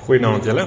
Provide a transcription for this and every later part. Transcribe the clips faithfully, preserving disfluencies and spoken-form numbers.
Goeienaand julle.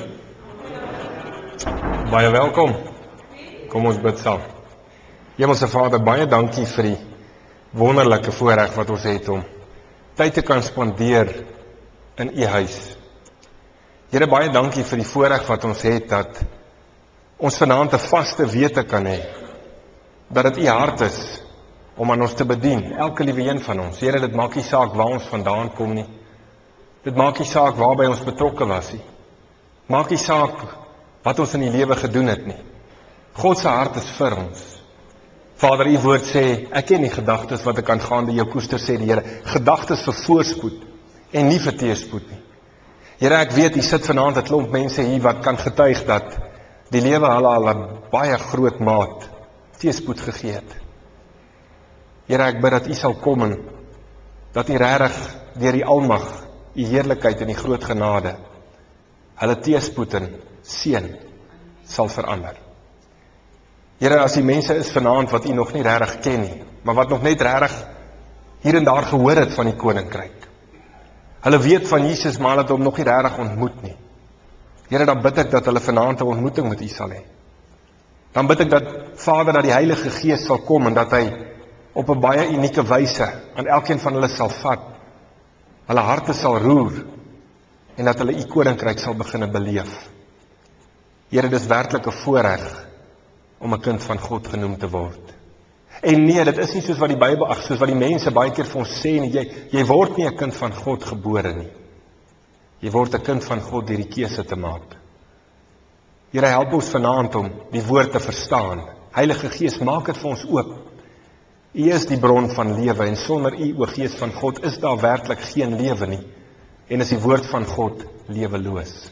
Baie welkom. Kom ons bid saam. Hemelse Vader, baie dankie vir die wonderlike voorreg wat ons het om tyd te kan spandeer in u huis. Here, baie dankie vir die voorreg wat ons het dat ons vanaand 'n vaste wete kan hê dat dit u hart is om aan ons te bedien, elke liewe een van ons. Here, dit maak nie saak waar ons vandaan kom nie. Dit maak nie saak waarby ons betrokke was nie. Maak nie saak wat ons in die lewe gedoen het nie. God se hart is vir ons. Vader, u woord sê, ek ken die gedagtes wat ek aangaande jou koester, sê die Here, gedagtes vir voorspoed en nie vir teëspoed nie. Here, ek weet, u sit vanaand 'n klomp mense hier wat kan getuig dat die lewe hulle al 'n baie groot maat teëspoed gegee het. Here, ek bid dat u sal kom en dat u regtig deur die almag, u heerlikheid en die groot genade hulle teëspoed en seën sal verander. Here, as die mense is vanaand wat u nog nie regtig ken nie, maar wat nog net regtig hier en daar gehoor het van die koninkryk. Hulle weet van Jesus, maar hulle het hom nog nie regtig ontmoet nie. Here, dan bid ek dat hulle vanaand 'n ontmoeting met u sal hê. Dan bid ek dat Vader, dat die Heilige Gees sal kom en dat hy op 'n baie unieke wyse aan elkeen van hulle sal vat, hulle harte sal roer en dat hulle u koninkryk sal begin beleef. Here, dis werklik 'n voorreg om 'n kind van God genoem te word. En nee, dit is nie soos wat die Bybel, ag, soos wat die mense baie keer vir ons sê nie, jy, jy word nie 'n kind van God gebore nie. Jy word 'n kind van God deur die keuse te maak. Here, help ons vanaand om die woord te verstaan. Heilige Gees, maak dit vir ons oop. U is die bron van lewe en sonder u, o Gees van God, is daar werklik geen lewe nie. En is die woord van God leweloos.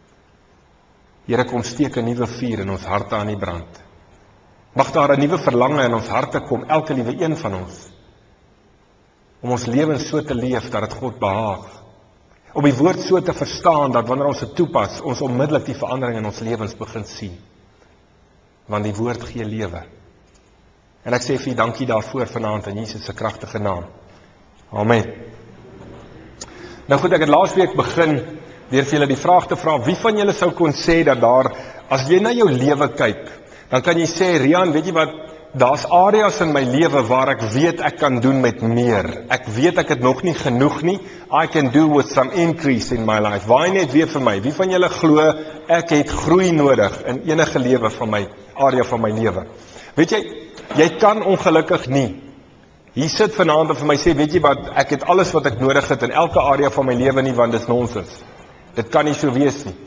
Here, kom steek 'n nuwe vuur in ons harte aan die brand. Mag daar 'n nuwe verlange in ons harte kom, elke liewe een van ons, om ons lewens so te leef dat dit God behaag. Om die woord so te verstaan dat wanneer ons dit toepas, ons onmiddellik die verandering in ons lewens begin sien. Want die woord gee lewe. En ek sê vir u dankie daarvoor vanaand in Jesus se kragtige naam. Amen. Nou goed, ek het laasweek begin deur vir julle die vraag te vra, wie van julle sou kon sê dat daar, as jy na jou lewe kyk, dan kan jy sê, Rian, weet jy wat, daar's areas in my lewe waar ek weet ek kan doen met meer. Ek weet ek het nog nie genoeg nie. I can do with some increase in my life. Waai net weer vir my. Wie van julle glo ek het groei nodig in enige lewe van my area van my lewe? Weet jy, jy kan ongelukkig nie. Hier sit vanaand en vir my sê, weet jy wat, ek het alles wat ek nodig het in elke area van my lewe nie, want dis nonsens. Dit kan nie so wees nie.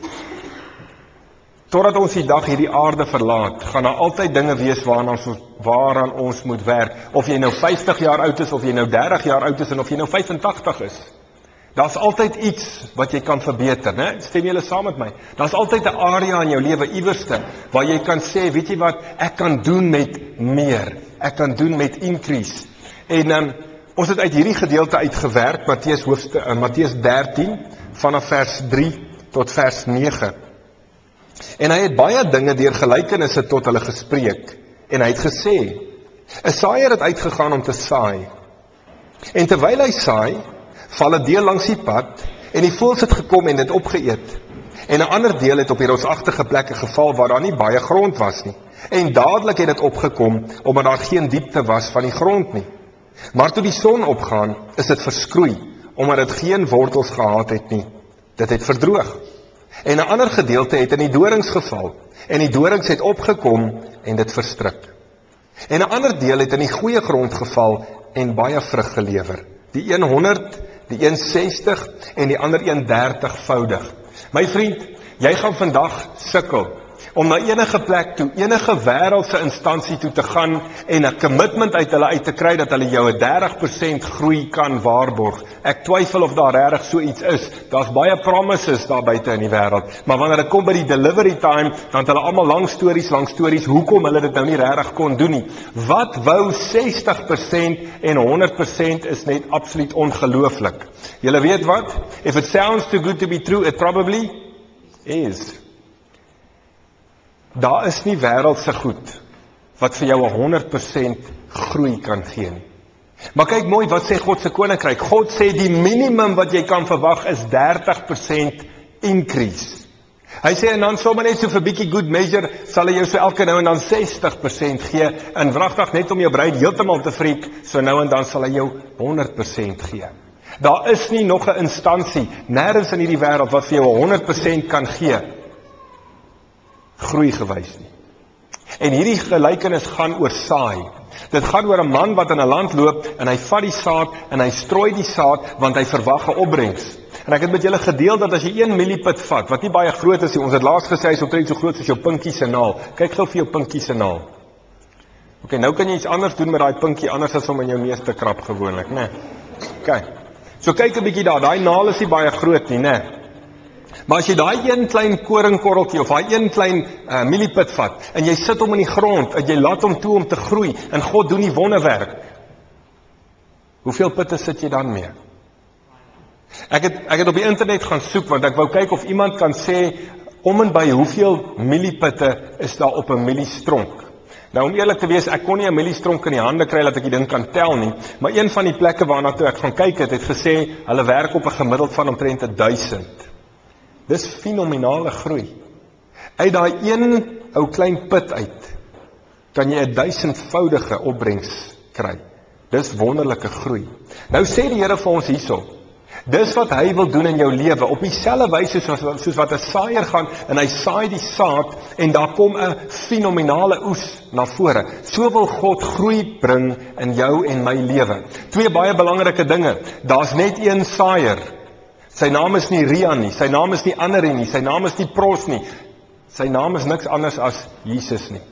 Totdat ons die dag hierdie aarde verlaat, gaan daar altyd dinge wees waaraan ons, waaraan ons moet werk. Of jy nou vyftig jaar oud is, of jy nou dertig jaar oud is, en of jy nou vyf en tagtig is. Daar's altyd iets wat jy kan verbeter, né? Stem julle saam met my? Daar's altyd 'n area in jou lewe iewers waar jy kan sê, weet jy wat, ek kan doen met meer. Ek kan doen met increase. En um, ons het uit hierdie gedeelte uitgewerk, Matteus hoofstuk, uh, Matteus dertien, vanaf vers drie tot vers nege. En hy het baie dinge deur gelykenisse tot hulle gespreek. En hy het gesê, 'n saaiër het uitgegaan om te saai. En terwyl hy saai, val 'n deel langs die pad, en die voëls het gekom en dit opgeëet. En 'n ander deel het op die rotsagtige plekke geval waar daar nie baie grond was nie. En dadelik het dit opgekom, omdat daar geen diepte was van die grond nie. Maar toe die son opgaan, is dit verskroei, omdat dit geen wortels gehad het nie. Dit het verdroog. En 'n ander gedeelte het in die dorings geval, en die dorings het opgekom en dit verstrik. En 'n ander deel het in die goeie grond geval en baie vrug gelewer. Die een honderd, die een sestig en die ander een dertigvoudig. My vriend, jy gaan vandag sukkel om na enige plek toe, enige wêreldse instansie toe te gaan en 'n commitment uit hulle uit te kry dat hulle jou 'n dertig persent groei kan waarborg. Ek twyfel of daar regtig so iets is. Daar's baie promises daar buite in die wêreld, maar wanneer dit kom by die delivery time, dan het hulle almal lang stories, lang stories, hoekom hulle dit nou nie regtig kon doen nie. Wat wou sestig persent en honderd persent is net absoluut ongelooflik. Julle weet wat? If it sounds too good to be true, it probably is. Daar is nie wêreldse goed wat vir jou 'n honderd persent groei kan gee nie. Maar kyk mooi, wat sê God se koninkryk? God sê die minimum wat jy kan verwag is dertig persent increase. Hy sê, en dan sommer net so vir bietjie good measure, sal hy jou so elke nou en dan sestig persent gee, en wragtig net om jou brein heeltemal te freak, so nou en dan sal hy jou honderd persent gee. Daar is nie nog 'n instansie, nêrens in hierdie wêreld, wat vir jou honderd persent kan gee, groei gewys nie. En hierdie gelykenis gaan oor saai. Dit gaan oor 'n man wat in 'n land loop, en hy vat die saad, en hy strooi die saad, want hy verwag 'n opbrengs. En ek het met julle gedeel dat as jy een mieliepit vat, wat nie baie groot is nie, ons het laas gesê, hy is omtrent so groot soos jou pinkie se naal. Kyk gou vir jou pinkie se naal. Ok, nou kan jy iets anders doen met daai pinkie, anders as om in jou neus te krap gewoonlik, né? Ok, so kyk 'n bietjie daar, daai naal is nie baie groot nie, né? Maar as jy daai een klein koringkorreltjie, of daai een klein uh, mieliepit vat, en jy sit hom in die grond, en jy laat hom toe om te groei, en God doen die wonderwerk, hoeveel pitte sit jy dan mee? Ek het, ek het op die internet gaan soek, want ek wou kyk of iemand kan sê, om en by hoeveel mieliepitte is daar op 'n mieliestronk. Nou om eerlik te wees, ek kon nie 'n mieliestronk in die hande kry dat ek die ding kan tel nie, maar een van die plekke waarna toe ek gaan kyk het, het gesê, hulle werk op 'n gemiddeld van omtrent duisend. Dis fenominale groei. Uit daai een ou klein put uit, kan jy 'n duisendvoudige opbrengs kry. Dis wonderlike groei. Nou sê die Here vir ons hierso, dis wat hy wil doen in jou lewe, op dieselfde wyse soos, soos wat 'n saaier gaan, en hy saai die saad, en daar kom 'n fenominale oes na vore. So wil God groei bring in jou en my lewe. Twee baie belangrike dinge, daar's net een saaier. Sy naam is nie Rian nie, sy naam is nie Annerie nie, sy naam is nie Pros nie, sy naam is niks anders as Jesus nie.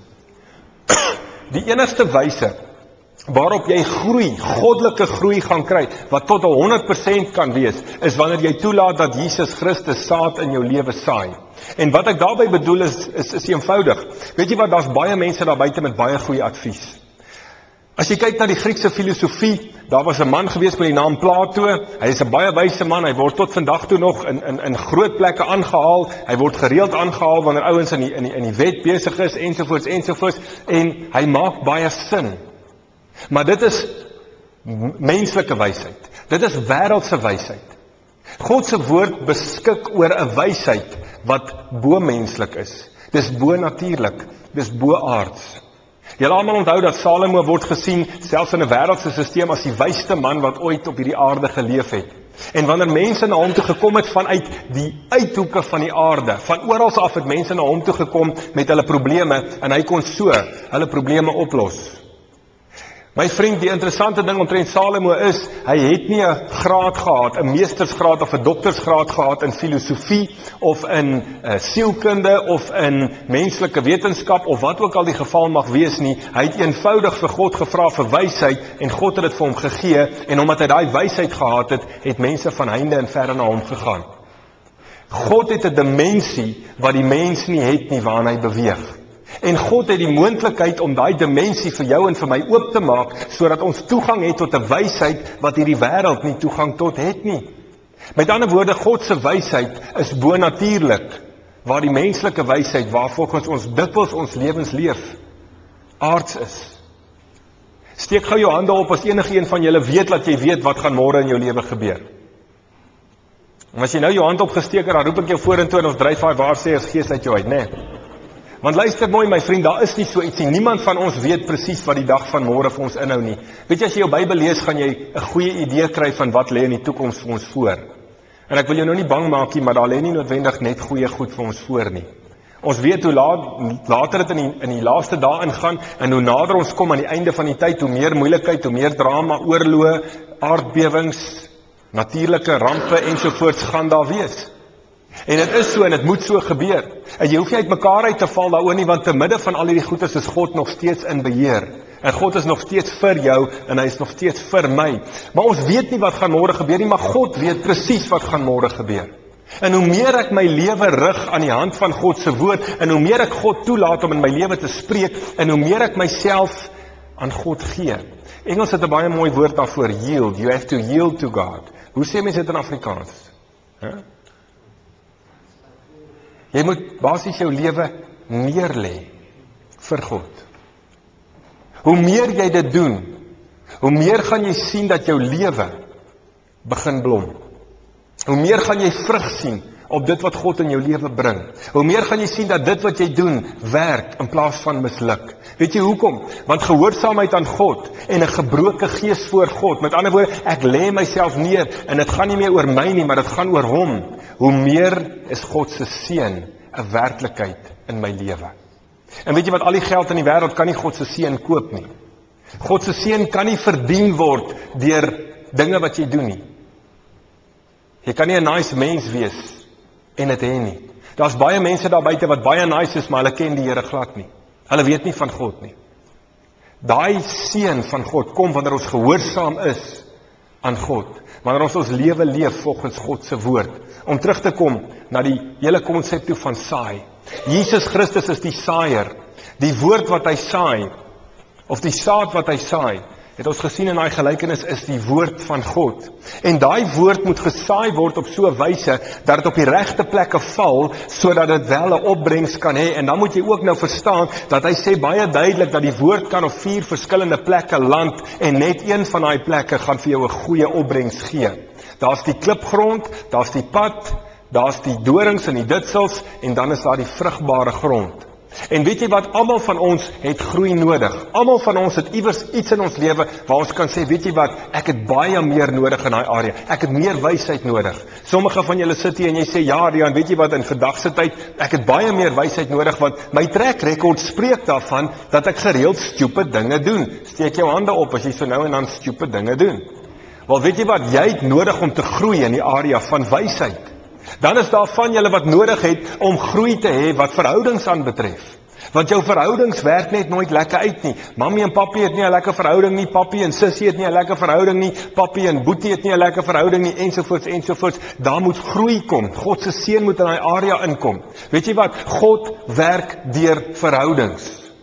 Die enigste wyse waarop jy groei, goddelike groei gaan kry, wat tot honderd persent kan wees, is wanneer jy toelaat dat Jesus Christus saad in jou lewe saai. En wat ek daarby bedoel is, is, is eenvoudig. Weet jy wat, daar's baie mense daar buite met baie goeie advies. As jy kyk na die Griekse filosofie, daar was 'n man gewees met die naam Plato, hy is 'n baie wyse man, hy word tot vandag toe nog in, in, in groot plekke aangehaal, hy word gereeld aangehaal wanneer ouens in die, in die, in die wet besig is, ensovoorts, ensovoorts, en hy maak baie sin. Maar dit is menslike wysheid, dit is wêreldse wysheid. God se woord beskik oor 'n wysheid wat bo-menslik is, dis bo-natuurlik, dis bo-aards. Julle almal onthou dat Salomo word gesien, selfs in 'n wêreldse stelsel, as die wysste man wat ooit op hierdie aarde geleef het. En wanneer mense na hom toe gekom het vanuit die uithoeke van die aarde, van oral af het mense na hom toe gekom met hulle probleme, en hy kon so hulle probleme oplos. My vriend, die interessante ding omtrent Salomo is, hy het nie 'n graad gehad, 'n meestersgraad of 'n doktersgraad gehad in filosofie, of in uh, sielkunde, of in menslike wetenskap, of wat ook al die geval mag wees nie. Hy het eenvoudig vir God gevra vir wysheid, en God het dit vir hom gegee, en omdat hy daai wysheid gehad het, het mense van heinde en verre na hom gegaan. God het 'n dimensie wat die mens nie het nie, waarna hy beweeg. En God het die moontlikheid om daai dimensie vir jou en vir my oop te maak, sodat ons toegang het tot 'n wysheid wat hierdie wêreld nie toegang tot het nie. Met ander woorde, God se wysheid is bonatuurlik, waar die menslike wysheid, waar volgens ons dikwels ons lewens leef, aards is. Steek gou jou hande op as enige een van julle weet dat jy weet wat gaan môre in jou lewe gebeur. En as jy nou jou hand opgesteek het, dan roep ek jou vorentoe en ons dryf daai waarsêers gees uit jou uit, né? Nee. Want luister mooi my vriend, daar is nie so iets nie. Niemand van ons weet presies wat die dag van môre vir ons inhou nie. Weet jy, as jy jou Bybel lees, gaan jy 'n goeie idee kry van wat lê in die toekoms vir ons voor. En ek wil jou nou nie bang maak nie, maar daar lê nie noodwendig net goeie goed vir ons voor nie. Ons weet hoe laat, later dit in die, in die laaste dae ingaan, en hoe nader ons kom aan die einde van die tyd, hoe meer moeilikheid, hoe meer drama, oorloë, aardbewings, natuurlike rampe ensovoorts gaan daar wees. En dit is so, en dit moet so gebeur. En jy hoef nie uit mekaar uit te val daaroor nie, want te midde van al hierdie goedes is God nog steeds in beheer. En God is nog steeds vir jou, en hy is nog steeds vir my. Maar ons weet nie wat gaan môre gebeur nie, maar God weet presies wat gaan môre gebeur. En hoe meer ek my lewe rig aan die hand van God se woord, en hoe meer ek God toelaat om in my lewe te spreek, en hoe meer ek myself aan God gee. Engels het 'n baie mooi woord daarvoor, yield. You have to yield to God. Hoe sê mense dit in Afrikaans? Huh? Jy moet basies jou lewe neerlê vir God. Hoe meer jy dit doen, hoe meer gaan jy sien dat jou lewe begin blom. Hoe meer gaan jy vrug sien op dit wat God in jou lewe bring. Hoe meer gaan jy sien dat dit wat jy doen, werk in plaas van misluk. Weet jy hoekom? Want gehoorsaamheid aan God en 'n gebroke gees voor God, met ander woorde, ek lê myself neer en dit gaan nie meer oor my nie, maar dit gaan oor hom. Hoe meer is God se seën 'n werklikheid in my lewe. En weet jy wat, al die geld in die wêreld kan nie God se seën koop nie. God se seën kan nie verdien word deur dinge wat jy doen nie. Jy kan nie 'n nice mens wees en dit hê nie. Daar's baie mense daar buite wat baie nice is, maar hulle ken die Here glad nie. Hulle weet nie van God nie. Daai seën van God kom wanneer ons gehoorsaam is aan God, wanneer ons ons lewe leef volgens God se woord. Om terug te kom na die hele konsep toe van saai. Jesus Christus is die saaier. Die woord wat hy saai, of die saad wat hy saai, het ons gesien in daai gelykenis, is die woord van God. En daai woord moet gesaai word op so 'n wyse dat dit op die regte plekke val, sodat dit wel 'n opbrengs kan hê. En dan moet jy ook nou verstaan dat hy sê baie duidelik dat die woord kan op vier verskillende plekke land en net een van daai plekke gaan vir jou 'n goeie opbrengs gee. Daar's die klipgrond, daar's die pad, daar's die dorings en die ditsels en dan is daar die vrugbare grond. En weet jy wat, almal van ons het groei nodig. Almal van ons het iewers iets in ons lewe waar ons kan sê, weet jy wat, ek het baie meer nodig in daai area. Ek het meer wysheid nodig. Sommige van julle sit hier en jy sê, ja, Rian, weet jy wat, in vandag se tyd, ek het baie meer wysheid nodig want my track record spreek daarvan dat ek gereeld stupid dinge doen. Steek jou hande op as jy so nou en dan stupid dinge doen. Wel, weet jy wat, jy het nodig om te groei in die area van wysheid. Dan is daar van julle wat nodig het om groei te hê wat verhoudings aanbetref. Want jou verhoudings werk net nooit lekker uit nie. Mammy en papi het nie 'n lekker verhouding nie, papi en sussie het nie 'n lekker verhouding nie, papi en boetie het nie 'n lekker verhouding nie, ensovoorts ensovoorts. Daar moet groei kom. God se seën moet in daai area inkom. Weet jy wat? God werk deur verhoudings.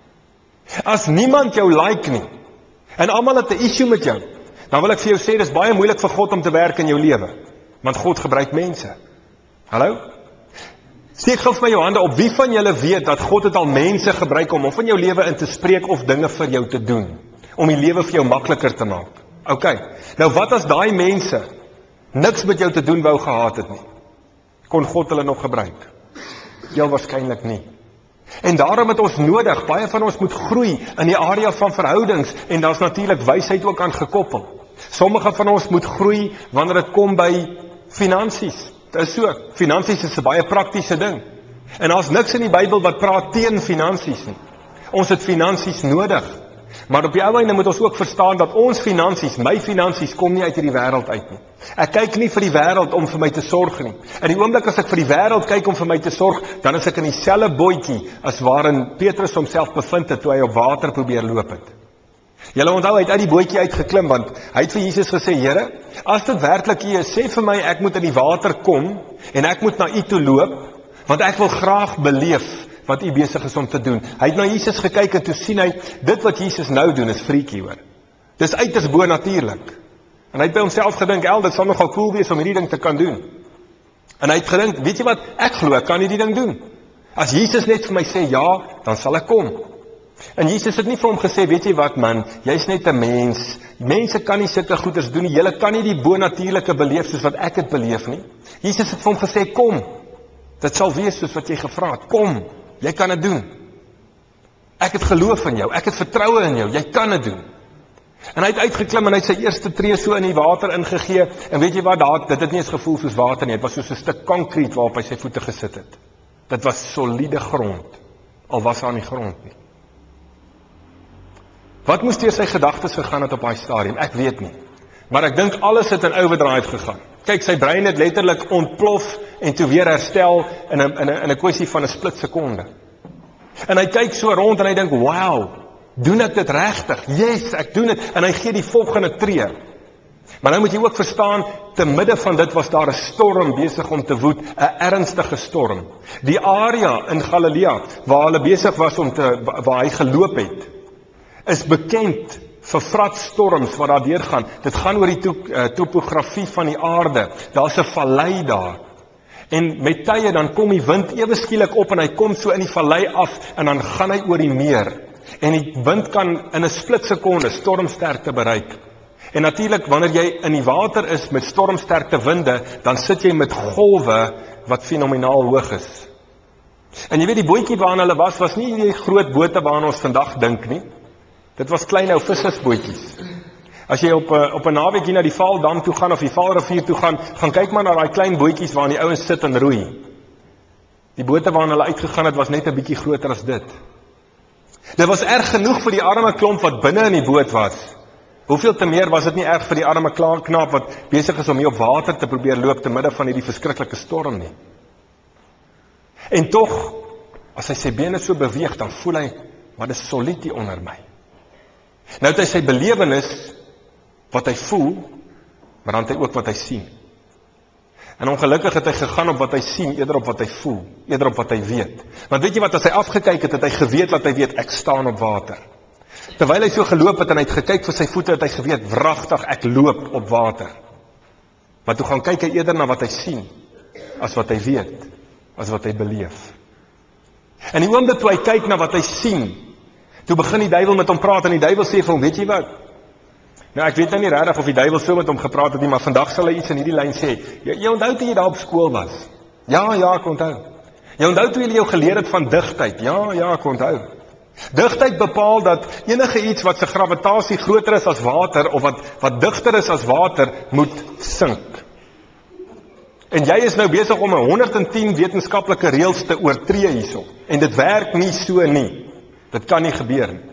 As niemand jou like nie en almal het 'n issue met jou, dan wil ek vir jou sê dis baie moeilik vir God om te werk in jou lewe. Want God gebruik mense. Hallo? Steek gou vir my jou hande op. Wie van julle weet dat God het al mense gebruik om of in jou lewe in te spreek of dinge vir jou te doen? Om die lewe vir jou makliker te maak. Ok. Nou wat as daai mense niks met jou te doen wou gehad het nie? Kon God hulle nog gebruik? Heel waarskynlik nie. En daarom het ons nodig, baie van ons moet groei in die area van verhoudings en daar's natuurlik wysheid ook aan gekoppel. Sommige van ons moet groei wanneer dit kom by finansies. Dit is so, finansies is 'n baie praktiese ding. En daar's niks in die Bybel wat praat teen finansies nie. Ons het finansies nodig. Maar op die ou einde moet ons ook verstaan dat ons finansies, my finansies, kom nie uit hierdie wêreld uit nie. Ek kyk nie vir die wêreld om vir my te sorg nie. In die oomblik as ek vir die wêreld kyk om vir my te sorg, dan is ek in dieselfde bootjie as waarin Petrus homself bevind het toe hy op water probeer loop het. Julle onthou, hy het uit die bootjie uitgeklim, want hy het vir Jesus gesê, Here, as dit werklik U is, sê vir my, ek moet in die water kom, en ek moet na U toe loop, want ek wil graag beleef wat U besig is om te doen. Hy het na Jesus gekyk en toe sien hy, dit wat Jesus nou doen is freaky hoor. Dis uiters bo natuurlik. En hy het by homself gedink, el, dit sal nogal cool wees om hierdie ding te kan doen. En hy het gedink, weet jy wat, ek glo, ek kan hierdie ding doen. As Jesus net vir my sê ja, dan sal ek kom. En Jesus het nie vir hom gesê, weet jy wat man, jy's net 'n mens. Mense kan nie sulke goeders doen nie. Julle kan nie die bonatuurlike beleef soos wat ek het beleef nie. Jesus het vir hom gesê, kom. Dit sal wees soos wat jy gevra het. Kom, jy kan dit doen. Ek het geloof in jou, ek het vertroue in jou, jy kan dit doen. En hy het uitgeklim en hy het sy eerste tree so in die water ingegee. En weet jy wat, daar, dit het nie eens gevoel soos water nie. Dit was soos 'n stuk konkreet waarop hy sy voete gesit het. Dit was soliede grond, al was hy aan die grond nie. Wat moes deur sy gedagtes gegaan het op daai stadium? Ek weet nie. Maar ek dink alles het in overdrive gegaan. Kyk, sy brein het letterlik ontplof en toe weer herstel in 'n in 'n in 'n kwessie van 'n split sekonde. En hy kyk so rond en hy dink, "Wow, doen ek dit regtig? Yes, ek doen dit." En hy gee die volgende tree. Maar nou moet jy ook verstaan, te midde van dit was daar 'n storm besig om te woed, 'n ernstige storm. Die area in Galilea waar hulle besig was om te waar hy geloop het, is bekend vir vratstorms wat daar deurgaan. Dit gaan oor die to, uh, topografie van die aarde. Daar's 'n vallei daar. En met tye dan kom die wind ewe skielik op en hy kom so in die vallei af en dan gaan hy oor die meer. En die wind kan in 'n split sekonde stormsterkte bereik. En natuurlik wanneer jy in die water is met stormsterkte winde, dan sit jy met golwe wat fenomenaal hoog is. En jy weet, die bootjie waarna hulle was, was nie die groot bote waarna ons vandag dink nie. Dit was klein ou vissersbootjies. As jy op 'n op 'n naweek hier na die Vaaldam toe gaan of die Vaalrivier toe gaan, gaan kyk maar na daai klein bootjies waarin die ouens sit en roei. Die bote waarna hulle uitgegaan het, was net 'n bietjie groter as dit. Dit was erg genoeg vir die arme klomp wat binne in die boot was. Hoeveel te meer was dit nie erg vir die arme knaap wat besig is om hier op water te probeer loop te midde van hierdie verskriklike storm nie. En tog, as hy sy bene so beweeg, dan voel hy, maar dis solied hier onder my. Nou het hy sy belewenis, wat hy voel, maar dan het hy ook wat hy sien. En ongelukkig het hy gegaan op wat hy sien, eerder op wat hy voel, eerder op wat hy weet. Want weet jy wat, as hy afgekyk het, het hy geweet wat hy weet, ek staan op water. Terwyl hy so geloop het en hy het gekyk vir sy voete, het hy geweet, wragtig, ek loop op water. Maar toe gaan kyk hy eerder na wat hy sien, as wat hy weet, as wat hy beleef. En die oomblik toe hy kyk na wat hy sien, toe begin die duiwel met hom praat, en die duiwel sê vir hom, weet jy wat? Nou ek weet nou nie regtig of die duiwel so met hom gepraat het nie, maar vandag sal hy iets in hierdie lyn sê. Jy, jy onthou toe jy daar op skool was? Ja, ja, ek onthou. Jy onthou toe jy jou geleer het van digtheid? Ja, ja, ek onthou. Digtheid bepaal dat enige iets wat sy gravitasie groter is as water, of wat, wat digter is as water, moet sink. En jy is nou besig om honderd en tien wetenskaplike reëls te oortree hierso. En dit werk nie so nie. Dit kan nie gebeur nie.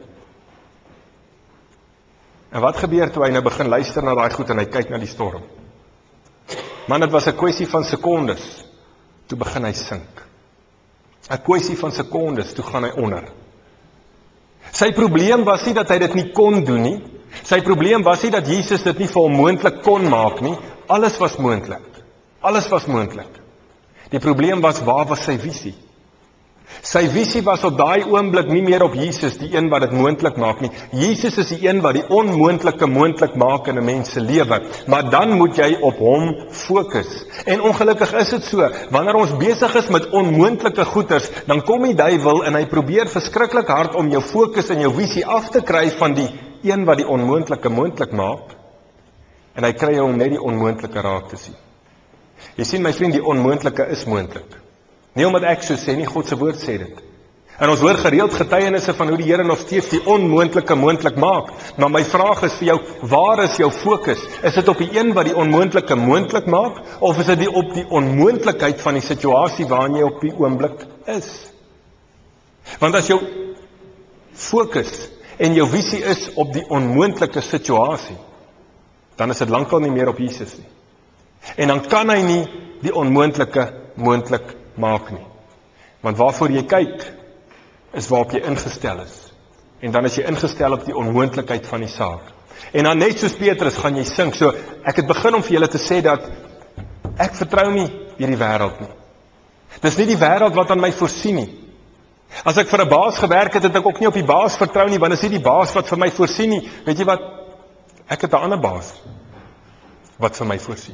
En wat gebeur toe hy nou begin luister na daai goed en hy kyk na die storm? Man, dit was 'n kwessie van sekondes. Toe begin hy sink. 'n Kwessie van sekondes, toe gaan hy onder. Sy probleem was nie dat hy dit nie kon doen nie. Sy probleem was nie dat Jesus dit nie vir hom moontlik kon maak nie. Alles was moontlik. Alles was moontlik. Die probleem was, waar was sy visie? Sy visie was op daai oomblik nie meer op Jesus, die een wat dit moontlik maak nie. Jesus is die een wat die onmoontlike moontlik maak in 'n mens se lewe. Maar dan moet jy op hom fokus. En ongelukkig is dit so, wanneer ons besig is met onmoontlike goeders, dan kom die duiwel en hy probeer verskriklik hard om jou fokus en jou visie af te kry van die een wat die onmoontlike moontlik maak. En hy kry jou om net die onmoontlike raak te sien. Jy sien my vriend, die onmoontlike is moontlik. Nie omdat ek so sê nie, God se woord sê dit. En ons hoor gereeld getuienisse van hoe die Here nog steeds die onmoontlike moontlik maak. Maar my vraag is vir jou, waar is jou fokus? Is dit op die een wat die onmoontlike moontlik maak, of is dit die op die onmoontlikheid van die situasie waarin jy op die oomblik is? Want as jou fokus en jou visie is op die onmoontlike situasie, dan is dit lankal nie meer op Jesus nie. En dan kan hy nie die onmoontlike moontlik maak nie. Want waarvoor jy kyk, is waarop jy ingestel is. En dan is jy ingestel op die onmoontlikheid van die saak. En dan net soos Petrus gaan jy sink. So ek het begin om vir julle te sê dat ek vertrou nie hierdie wêreld nie. Dis nie die wêreld wat aan my voorsien nie. As ek vir 'n baas gewerk het, het ek ook nie op die baas vertrou nie, want dis nie die baas wat vir my voorsien nie. Weet jy wat? Ek het 'n ander baas wat vir my voorsien.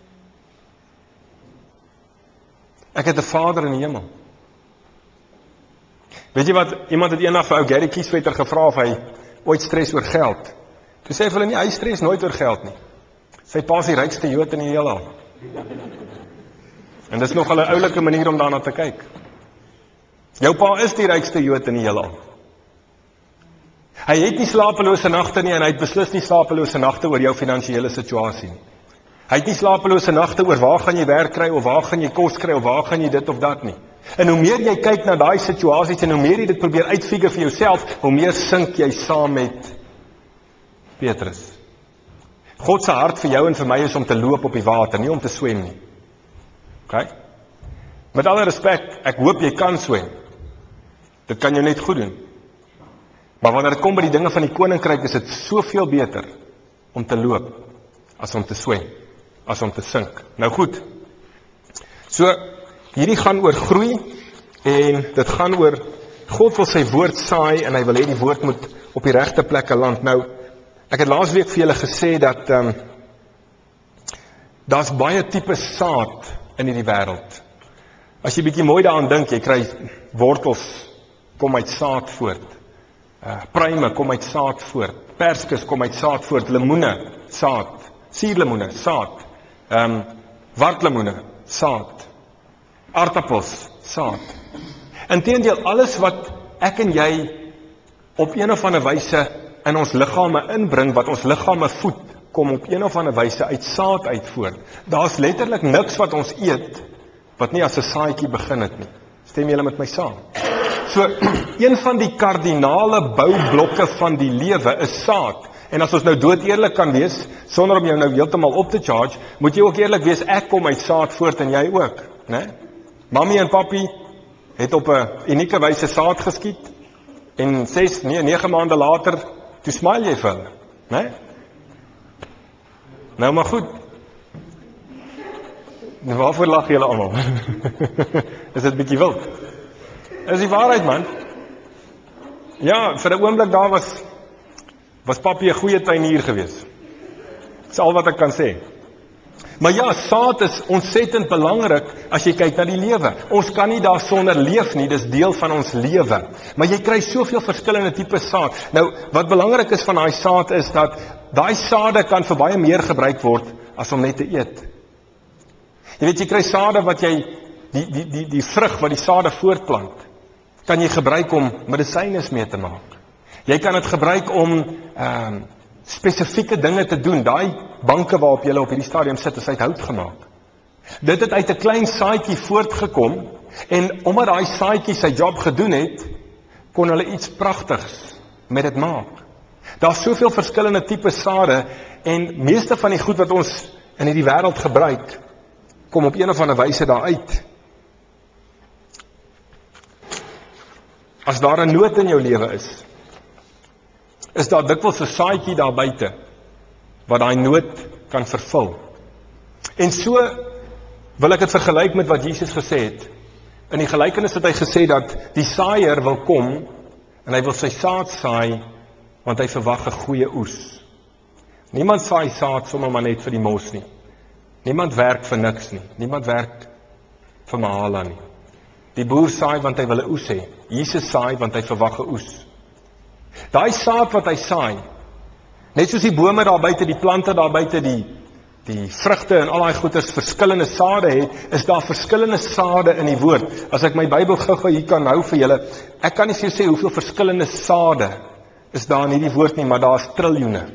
Ek het 'n Vader in die hemel. Weet jy wat, iemand het eendag vir ou Gary Kieswetter gevra of hy ooit stres oor geld. Toe sê hulle nie, hy stres nooit oor geld nie. Sy pa is die rykste Jood in die heelal. En dis nog 'n oulike manier om daarna te kyk. Jou pa is die rykste Jood in die heelal. Hy het nie slapelose nagte nie en hy het beslis nie slapelose nagte oor jou finansiële situasie nie. Hy het nie slapelose nagte oor waar gaan jy werk kry of waar gaan jy kos kry of waar gaan jy dit of dat nie. En hoe meer jy kyk na daai situasies en hoe meer jy dit probeer uitfigure vir jouself, hoe meer sink jy saam met Petrus. God se hart vir jou en vir my is om te loop op die water, nie om te swem nie. OK? Met alle respek, ek hoop jy kan swem. Dit kan jou net goed doen. Maar wanneer dit kom by die dinge van die koninkryk, is dit soveel beter om te loop as om te swem, as om te sink. Nou goed. So hierdie gaan oor groei en dit gaan oor God wil sy woord saai en hy wil hê die woord moet op die regte plekke land. Nou, ek het laasweek vir julle gesê dat um, daar's baie tipe saad in hierdie wêreld. As jy bietjie mooi daaraan dink, jy kry wortels kom uit saad voort. Uh, pruime kom uit saad voort. Perskes kom uit saad voort. Lemoene, saad. Suurlemoene, saad. Um, wartlemoene, saad. Aardappels, saad. Inteendeel, alles wat ek en jy op een of ander wyse in ons liggame inbring, wat ons liggame voed, kom op een of ander wyse uit saad uit voort. Daar's letterlik niks wat ons eet, wat nie as 'n saadjie begin het nie. Stem julle met my saam? So, een van die kardinale boublokke van die lewe is saad. En as ons nou dood eerlik kan wees, sonder om jou nou heeltemal op te charge, moet jy ook eerlik wees, ek kom uit saad voort en jy ook, né? Mami en papi het op 'n unieke wyse saad geskiet en ses, nee, nege maande later, toe smile jy vir hulle, né? Nou maar goed. Nou, waarvoor lag julle almal? Is dit bietjie wild? Is die waarheid, man. Ja, vir 'n oomblik daar was was papi 'n goeie tuinier gewees. Dis al wat ek kan sê. Maar ja, saad is ontsettend belangrik as jy kyk na die lewe. Ons kan nie daarsonder leef nie, dis deel van ons lewe. Maar jy kry soveel verskillende tipe saad. Nou, wat belangrik is van daai saad is dat daai sade kan vir baie meer gebruik word as om net te eet. Jy weet, jy kry sade wat jy, die, die, die, die vrug wat die sade voortplant, kan jy gebruik om medisynes mee te maak. Jy kan dit gebruik om um, spesifieke dinge te doen. Daai banke waarop jy op hierdie stadium sit, is uit hout gemaak. Dit het uit 'n klein saadjie voortgekom, en omdat daai saadjie sy job gedoen het, kon hulle iets pragtigs met dit maak. Daar's soveel verskillende tipe sade, en meeste van die goed wat ons in hierdie wêreld gebruik, kom op een of ander wyse daar uit. As daar 'n nood in jou lewe is, is daar dikwels 'n saadjie daar buite, wat daai nood kan vervul. En so wil ek dit vergelyk met wat Jesus gesê het. In die gelykenis het hy gesê dat die saaier wil kom, en hy wil sy saad saai, want hy verwag 'n goeie oes. Niemand saai saad sommer maar net vir die mos nie. Niemand werk vir niks nie. Niemand werk vir mahala nie. Die boer saai want hy wil 'n oes hê. Jesus saai want hy verwag 'n oes. Daai saad wat hy saai, net soos die bome daar buite, die plante daar buite, die die vrugte en al daai goeders verskillende sade het, is daar verskillende sade in die woord. As ek my Bybel gou-gou hier kan hou vir julle, ek kan nie vir jou sê hoeveel verskillende sade is daar in hierdie woord nie, maar daar's triljoene.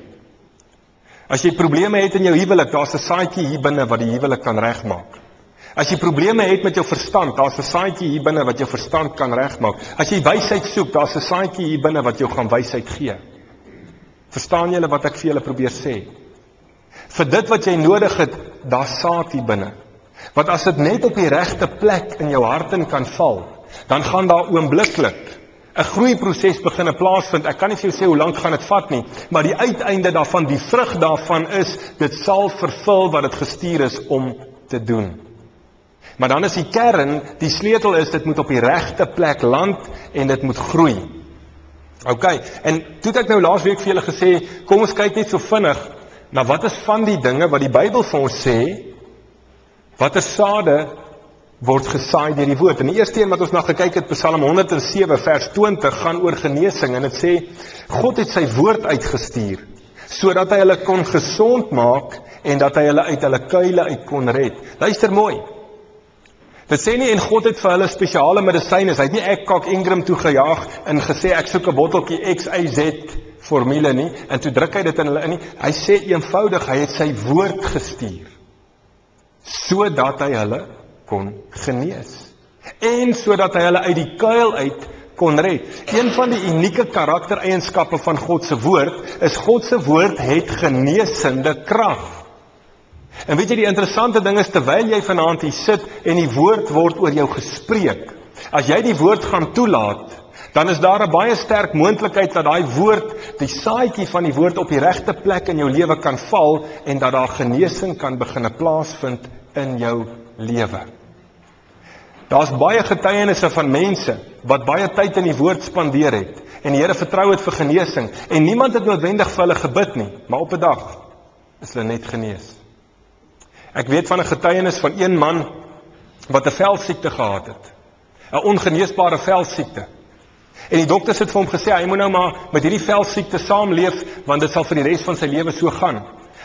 As jy probleme het in jou huwelik, daar's 'n saadjie hier binne wat die huwelik kan regmaak. As jy probleme het met jou verstand, daar's 'n saadjie hier binne wat jou verstand kan regmaak. As jy wysheid soek, daar's 'n saadjie hier binne wat jou gaan wysheid gee. Verstaan julle wat ek vir julle probeer sê? Vir dit wat jy nodig het, daar's saad hier binne. Want as dit net op die regte plek in jou hart in kan val, dan gaan daar oombliklik 'n groeiproses begin plaasvind. Ek kan nie vir jou sê hoe lank gaan dit vat nie, maar die uiteinde daarvan, die vrug daarvan is, dit sal vervul wat dit gestuur is om te doen. Maar dan is die kern, die sleutel is, dit moet op die regte plek land en dit moet groei. Ok, en toe het ek nou laas week vir julle gesê, kom ons kyk net so vinnig na wat is van die dinge wat die Bybel vir ons sê, watter sade word gesaai deur die woord. En die eerste een wat ons na gekyk het, Psalm honderd en sewe vers twintig, gaan oor genesing, en dit sê, God het sy woord uitgestuur, sodat hy hulle kon gesond maak, en dat hy hulle uit hulle kuile uit kon red. Luister mooi. Dit sê nie, en God het vir hulle spesiale medisyne, hy het nie ek Kak Ingram toe gejaag, en gesê, ek soek 'n botteltjie X Y Z formule nie, en toe druk hy dit in hulle in nie. Hy sê eenvoudig, hy het sy woord gestuur, sodat hy hulle kon genees, en sodat hy hulle uit die kuil uit kon red. Een van die unieke karaktereienskappe van God se woord, is God se woord het genesende krag. En weet jy, die interessante ding is, terwyl jy vanaand hier sit, en die woord word oor jou gespreek, as jy die woord gaan toelaat, dan is daar 'n baie sterk moontlikheid dat daai woord, die saadjie van die woord op die regte plek in jou lewe kan val, en dat daar genesing kan begin plaasvind in jou lewe. Daar's baie getuienisse van mense, wat baie tyd in die woord spandeer het, en die Here vertrou het vir genesing, en niemand het noodwendig vir hulle gebid nie, maar op 'n dag is hulle net genees. Ek weet van 'n getuienis van een man, wat 'n velsiekte gehad het, 'n ongeneesbare velsiekte, en die dokters het vir hom gesê, hy moet nou maar met hierdie velsiekte saamleef, want dit sal vir die res van sy lewe so gaan.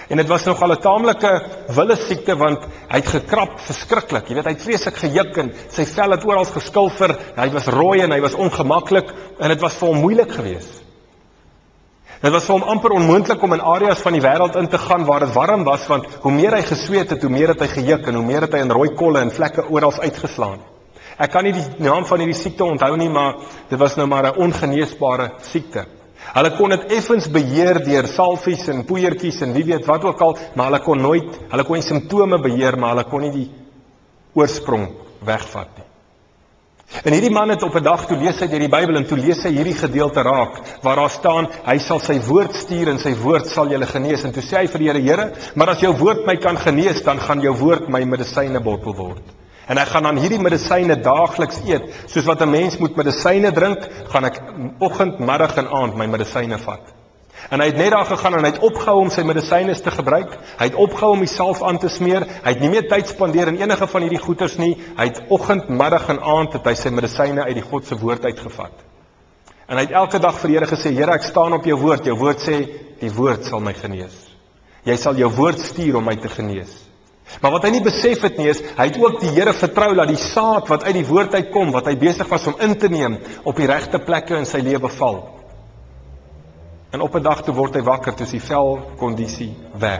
En dit was nogal 'n taamlike wille siekte, want hy het gekrap verskriklik. Jy weet, hy het vreeslik gejuk en sy vel het oral geskilfer, hy was rooi en hy was ongemaklik en dit was vir hom moeilik geweest. Dit was vir hom amper onmoontlik om in areas van die wêreld in te gaan waar dit warm was, want hoe meer hy gesweet het, hoe meer het hy gejuk en hoe meer het hy in rooi kolle en vlekke oral uitgeslaan. Ek kan nie die naam van hierdie siekte onthou nie, maar dit was nou maar 'n ongeneesbare siekte. Hulle kon dit effens beheer deur salfies en poeiertjies en wie weet wat ook al, maar hulle kon nooit, hulle kon die simptome beheer, maar hulle kon nie die oorsprong wegvat nie. En hierdie man het op 'n dag, toe lees hy deur die Bybel en toe lees hy hierdie gedeelte raak, waar daar staan, hy sal sy woord stuur en sy woord sal julle genees. En toe sê hy vir die Here, Here, maar as jou woord my kan genees, dan gaan jou woord my medisynebottel word. En ek gaan dan hierdie medisyne daagliks eet, soos wat 'n mens moet medisyne drink, gaan ek oggend, middag en aand my medisyne vat. En hy het net daar gegaan en hy het opgehou om sy medisyne te gebruik, hy het opgehou om die salf aan te smeer, hy het nie meer tyd spandeer in enige van hierdie goeters nie, hy het oggend, middag en aand het hy sy medisyne uit die God se woord uitgevat. En hy het elke dag vir die Here gesê, Here, ek staan op jou woord, jou woord sê, die woord sal my genees. Jy sal jou woord stuur om my te genees. Maar wat hy nie besef het nie is, hy het ook die Here vertrou dat die saad wat uit die woord uitkom, wat hy besig was om in te neem, op die regte plekke in sy lewe val. En op 'n dag toe word hy wakker, toe is die velkondisie weg.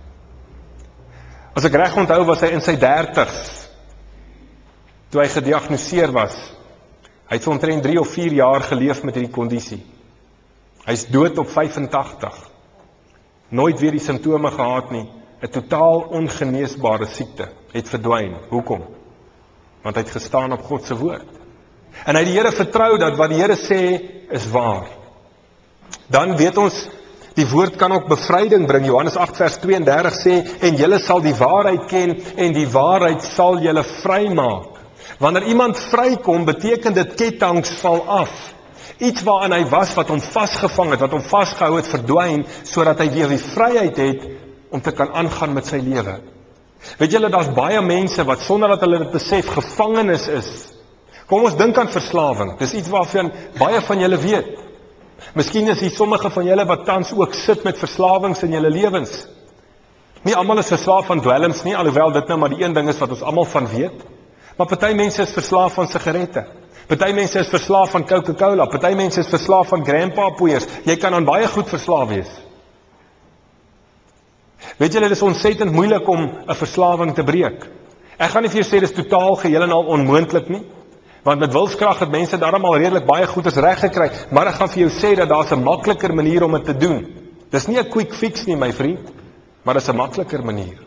As ek reg onthou, was hy in sy dertigs, toe hy gediagnoseer was. Hy het so omtrent drie of vier jaar geleef met hierdie kondisie. Hy is dood op vyfentagtig. Nooit weer die simptome gehad nie. 'n Totaal ongeneesbare siekte het verdwyn. Hoekom? Want hy het gestaan op God se woord. En hy het die Here vertrou dat wat die Here sê is waar. Dan weet ons, die woord kan ook bevryding bring. Johannes agt vers twee en dertig sê, en julle sal die waarheid ken, en die waarheid sal julle vrymaak. Wanneer iemand vrykom, beteken dit ketTINGS val af. Iets waaraan hy was, wat hom vasgevang het, wat hom vasgehou het, verdwyn, sodat hy weer die vryheid het, om te kan aangaan met sy lewe. Weet julle, daar's baie mense, wat sonder dat hulle dit besef, gevangenes is. Kom ons dink aan verslawing, dis iets waarvan baie van julle weet. Miskien is hier sommige van julle wat tans ook sit met verslawings in julle lewens. Nie almal is verslaaf van dwelms nie, alhoewel dit nou maar die een ding is wat ons almal van weet. Maar party mense is verslaaf van sigarette. Party mense is verslaaf van Coca-Cola, party mense is verslaaf van grandpa poeiers. Jy kan aan baie goed verslaaf wees. Weet julle, dit is ontsettend moeilik om 'n verslawing te breek. Ek gaan nie vir jou sê dis totaal geheel en al onmoontlik nie. Want met wilskrag het mense daarom al redelik baie goeders reg gekry, maar ek gaan vir jou sê dat daar's 'n makliker manier om dit te doen. Dis nie 'n quick fix nie, my vriend, maar dis 'n makliker manier.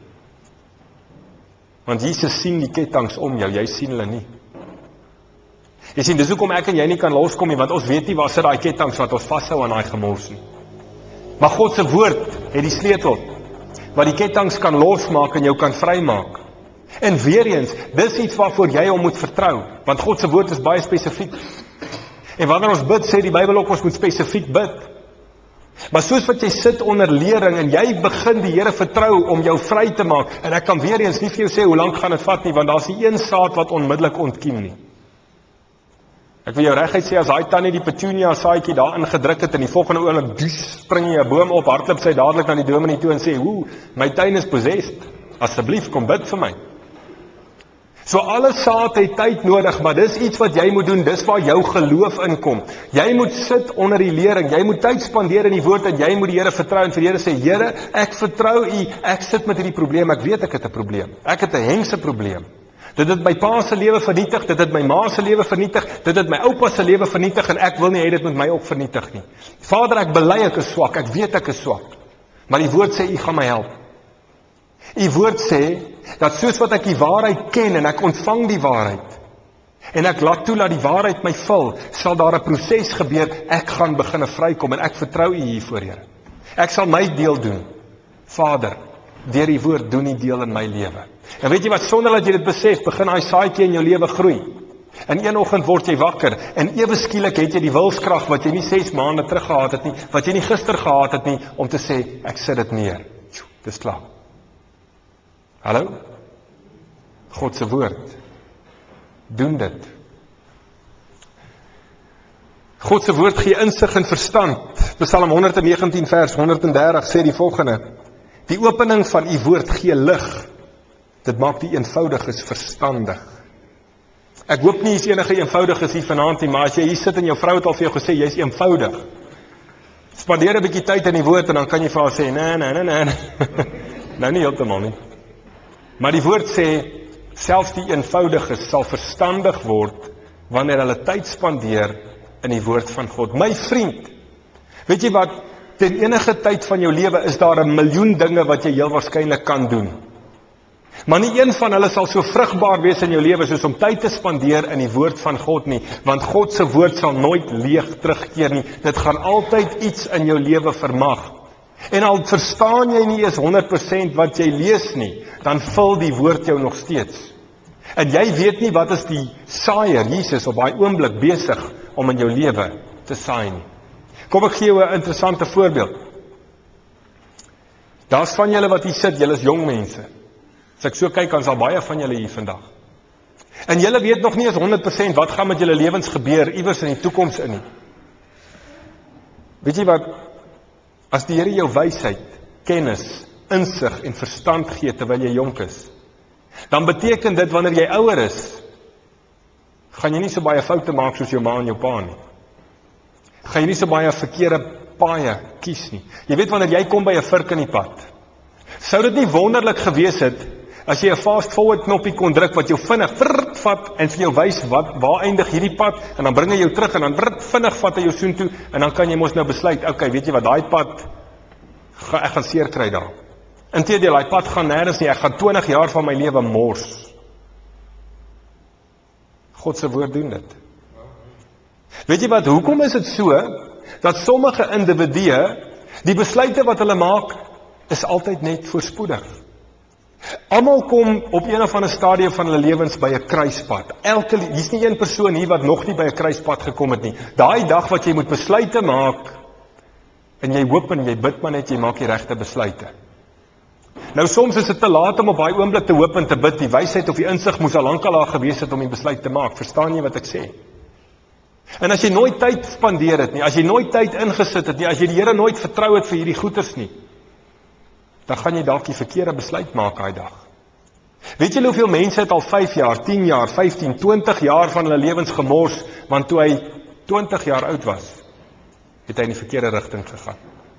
Want Jesus sien die ketTINGS om jou, jy sien hulle nie. Jy sien, dis hoekom ek en jy nie kan loskom nie, want ons weet nie waar sit daai ketTINGS wat ons vashou aan daai gemors nie. Maar God se woord het die sleutel wat die ketTINGS kan losmaak en jou kan vrymaak. En weer eens, dis iets waarvoor jy hom moet vertrou, want God se woord is baie spesifiek. En wanneer ons bid, sê die Bybel ook ons moet spesifiek bid. Maar soos wat jy sit onder lering en jy begin die Here vertrou om jou vry te maak, en ek kan weer eens nie vir jou sê hoe lank gaan dit vat nie, want daar's nie een saad wat onmiddellik ontkiem nie. Ek wil jou reguit sê, as daai tannie die petunia saadjie daarin gedruk het en die volgende oomblik dus spring jy 'n boom op, hardloop sy dadelik na die dominee toe en sê, "Hoe, my tuin is possessed. Asseblief kom bid vir my." So alle saad het tyd nodig, maar dis iets wat jy moet doen, dis waar jou geloof inkom. Jy moet sit onder die lering, jy moet tyd spandeer in die woord en jy moet die Here vertrou en vir die Here sê, Here, ek vertrou U, ek sit met hierdie probleem, ek weet ek het 'n probleem. Ek het 'n hengse probleem. Dit het my pa se lewe vernietig, dit het my ma se lewe vernietig, dit het my oupa se lewe vernietig en ek wil nie hê dit moet my ook vernietig nie. Vader, ek bely ek is swak, ek weet ek is swak. Maar die woord sê U gaan my help. U woord sê dat soos wat ek die waarheid ken en ek ontvang die waarheid en ek laat toe dat die waarheid my vul, sal daar 'n proses gebeur, ek gaan begin vrykom en ek vertrou U hiervoor, Here. Ek sal my deel doen. Vader, deur die woord doen U deel in my lewe. En weet jy wat, sonder dat jy dit besef, begin daai saadjie in jou lewe groei. En een oggend word jy wakker en ewe skielik het jy die wilskrag wat jy nie ses maande terug gehad het nie, wat jy nie gister gehad het nie, om te sê, ek sit dit neer. Dis klaar. Hallo? God se woord. Doen dit. God se woord gee insig en verstand. Psalm honderd negentien vers honderd dertig sê die volgende: Die opening van u woord gee lig. Dit maak die eenvoudiges verstandig. Ek hoop nie is enige eenvoudiges hier vanaand nie, maar as jy hier sit en jou vrou het al vir jou gesê, jy is eenvoudig. Spandeer 'n bietjie tyd in die woord en dan kan jy vir haar sê, nee, nee, nee, nee. Nou nie heeltemal nie. Maar die woord sê, selfs die eenvoudiges sal verstandig word wanneer hulle tyd spandeer in die woord van God. My vriend, weet jy wat, ten enige tyd van jou lewe is daar 'n miljoen dinge wat jy heel waarskynlik kan doen. Maar nie een van hulle sal so vrugbaar wees in jou lewe soos om tyd te spandeer in die woord van God nie, want God se woord sal nooit leeg terugkeer nie. Dit gaan altyd iets in jou lewe vermag. En al verstaan jy nie eens honderd persent wat jy lees nie, dan vul die woord jou nog steeds. En jy weet nie wat is die saaier, Jesus, op daai oomblik besig om in jou lewe te saai nie. Kom ek gee jou 'n interessante voorbeeld. Daar's van julle wat hier sit, julle is jong mense. As ek so kyk, dan is al baie van julle hier vandag. En julle weet nog nie eens honderd persent wat gaan met julle lewens gebeur iewers in die toekoms in nie. Weet jy wat? As die Here jou wysheid, kennis, insig en verstand gee terwyl jy jonk is, dan beteken dit wanneer jy ouer is, gaan jy nie so baie foute maak soos jou ma en jou pa nie. Gaan jy nie so baie verkeerde paaie kies nie. Jy weet wanneer jy kom by 'n vurk in die pad, sou dit nie wonderlik gewees het as jy 'n fast forward knoppie kon druk wat jou vinnig vrrt vat en vir jou wys wat waar eindig hierdie pad en dan bring hy jou terug en dan vrrt vinnig vat hy jou soontoe en dan kan jy mos nou besluit, okay, weet jy wat, daai pad ga, ek gaan seer kry daar. Inteendeel, daai pad gaan nêrens nie, ek gaan twintig jaar van my lewe mors. God se woord doen dit. Weet jy wat, hoekom is dit so dat sommige individue die besluite wat hulle maak is altyd net voorspoedig? Almal kom op een of ander stadium van hulle lewens by 'n kruispunt. Elke hier's nie een persoon hier wat nog nie by 'n kruispunt gekom het nie. Daai dag wat jy moet besluite maak en jy hoop en jy bid maar net jy maak die regte besluite. Nou soms is dit te laat om op daai oomblik te hoop en te bid. Die wysheid of die insig moes al lankal daar gewees het om die besluit te maak. Verstaan jy wat ek sê? En as jy nooit tyd spandeer het nie, as jy nooit tyd ingesit het nie, as jy die Here nooit vertrou het vir hierdie goeders nie, dan gaan jy dalk die verkeerde besluit maak daai dag. Weet julle hoeveel mense het al vyf jaar, tien jaar, vyftien, twintig jaar van hulle lewens gemors, want toe hy twintig jaar oud was, het hy in die verkeerde rigting gegaan.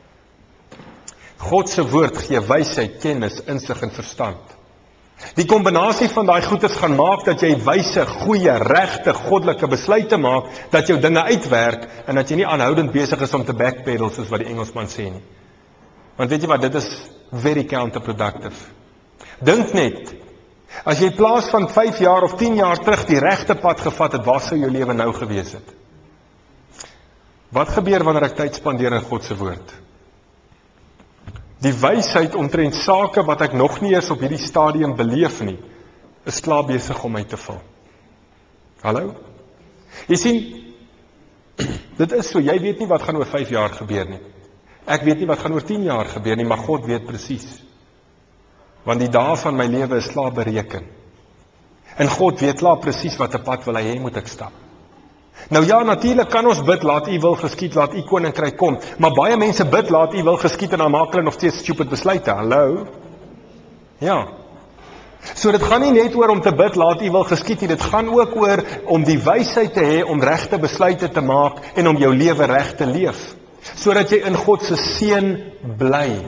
God se woord gee wysheid, kennis, insig en verstand. Die kombinasie van daai goeders gaan maak dat jy wyse, goeie, regte, goddelike besluite maak, dat jou dinge uitwerk en dat jy nie aanhoudend besig is om te backpedal soos wat die Engelsman sê nie. Want weet jy wat, dit is very counterproductive. Dink net, as jy plaas van vyf jaar of tien jaar terug die regte pad gevat het, waar sou jou lewe nou gewees het? Wat gebeur wanneer ek tyd spandeer in God se woord? Die wysheid omtrent sake wat ek nog nie eens op hierdie stadium beleef nie, is klaar besig om my te vul. Hallo? Jy sien, dit is so, jy weet nie wat gaan oor vyf jaar gebeur nie. Ek weet nie wat gaan oor tien jaar gebeur nie, maar God weet presies. Want die dae van my lewe is klaar bereken. En God weet klaar presies wat 'n pad wil hy hê moet ek stap. Nou ja, natuurlik kan ons bid, laat u wil geskied, laat u koninkryk kom. Maar baie mense bid, laat u wil geskied en dan maak hulle nog steeds stupid besluite. Hallo? Ja. So dit gaan nie net oor om te bid, laat u wil geskied nie. Dit gaan ook oor om die wysheid te hê om regte besluite te maak en om jou lewe reg te leef, sodat jy in God se seën bly.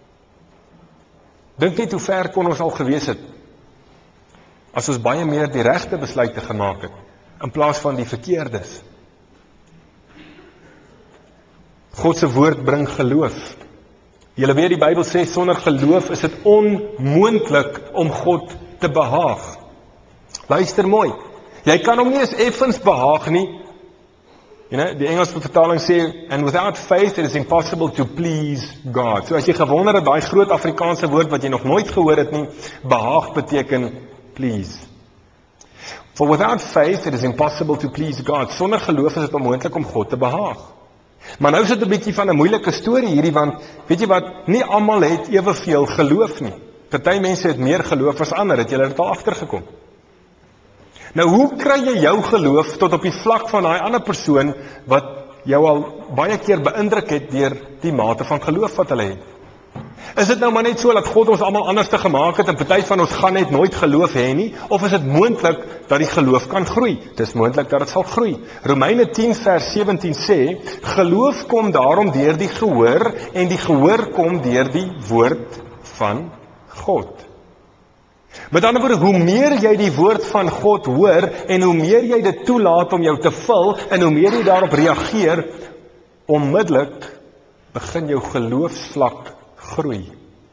Dink net hoe ver kon ons al gewees het as ons baie meer die regte besluite gemaak het in plaas van die verkeerdes. God se woord bring geloof. Julle weet die Bybel sê sonder geloof is dit onmoontlik om God te behaag. Luister mooi. Jy kan hom nie eens effens behaag nie. You know, die Engelse vertaling sê, and without faith it is impossible to please God. So as jy gewonder het, daai groot Afrikaanse woord wat jy nog nooit gehoor het nie, behaag beteken please. For without faith it is impossible to please God. Sonder geloof is dit onmoontlik om God te behaag. Maar nou is dit 'n bietjie van 'n moeilike storie hierdie, want weet jy wat, nie almal het eweveel geloof nie. Party mense het meer geloof as ander, het julle dit al agtergekom. Nou hoe kry jy jou geloof tot op die vlak van daai ander persoon wat jou al baie keer beïndruk het deur die mate van geloof wat hulle het? Is dit nou maar net so dat God ons allemaal anders te gemaak het en party van ons gaan net nooit geloof hê nie, of is dit moontlik dat die geloof kan groei? Dis moontlik dat dit sal groei. Romeine tien vers sewentien sê, geloof kom daarom deur die gehoor en die gehoor kom deur die woord van God. Met ander woorde, hoe meer jy die woord van God hoor en hoe meer jy dit toelaat om jou te vul en hoe meer jy daarop reageer, onmiddellik begin jou geloofsvlak groei.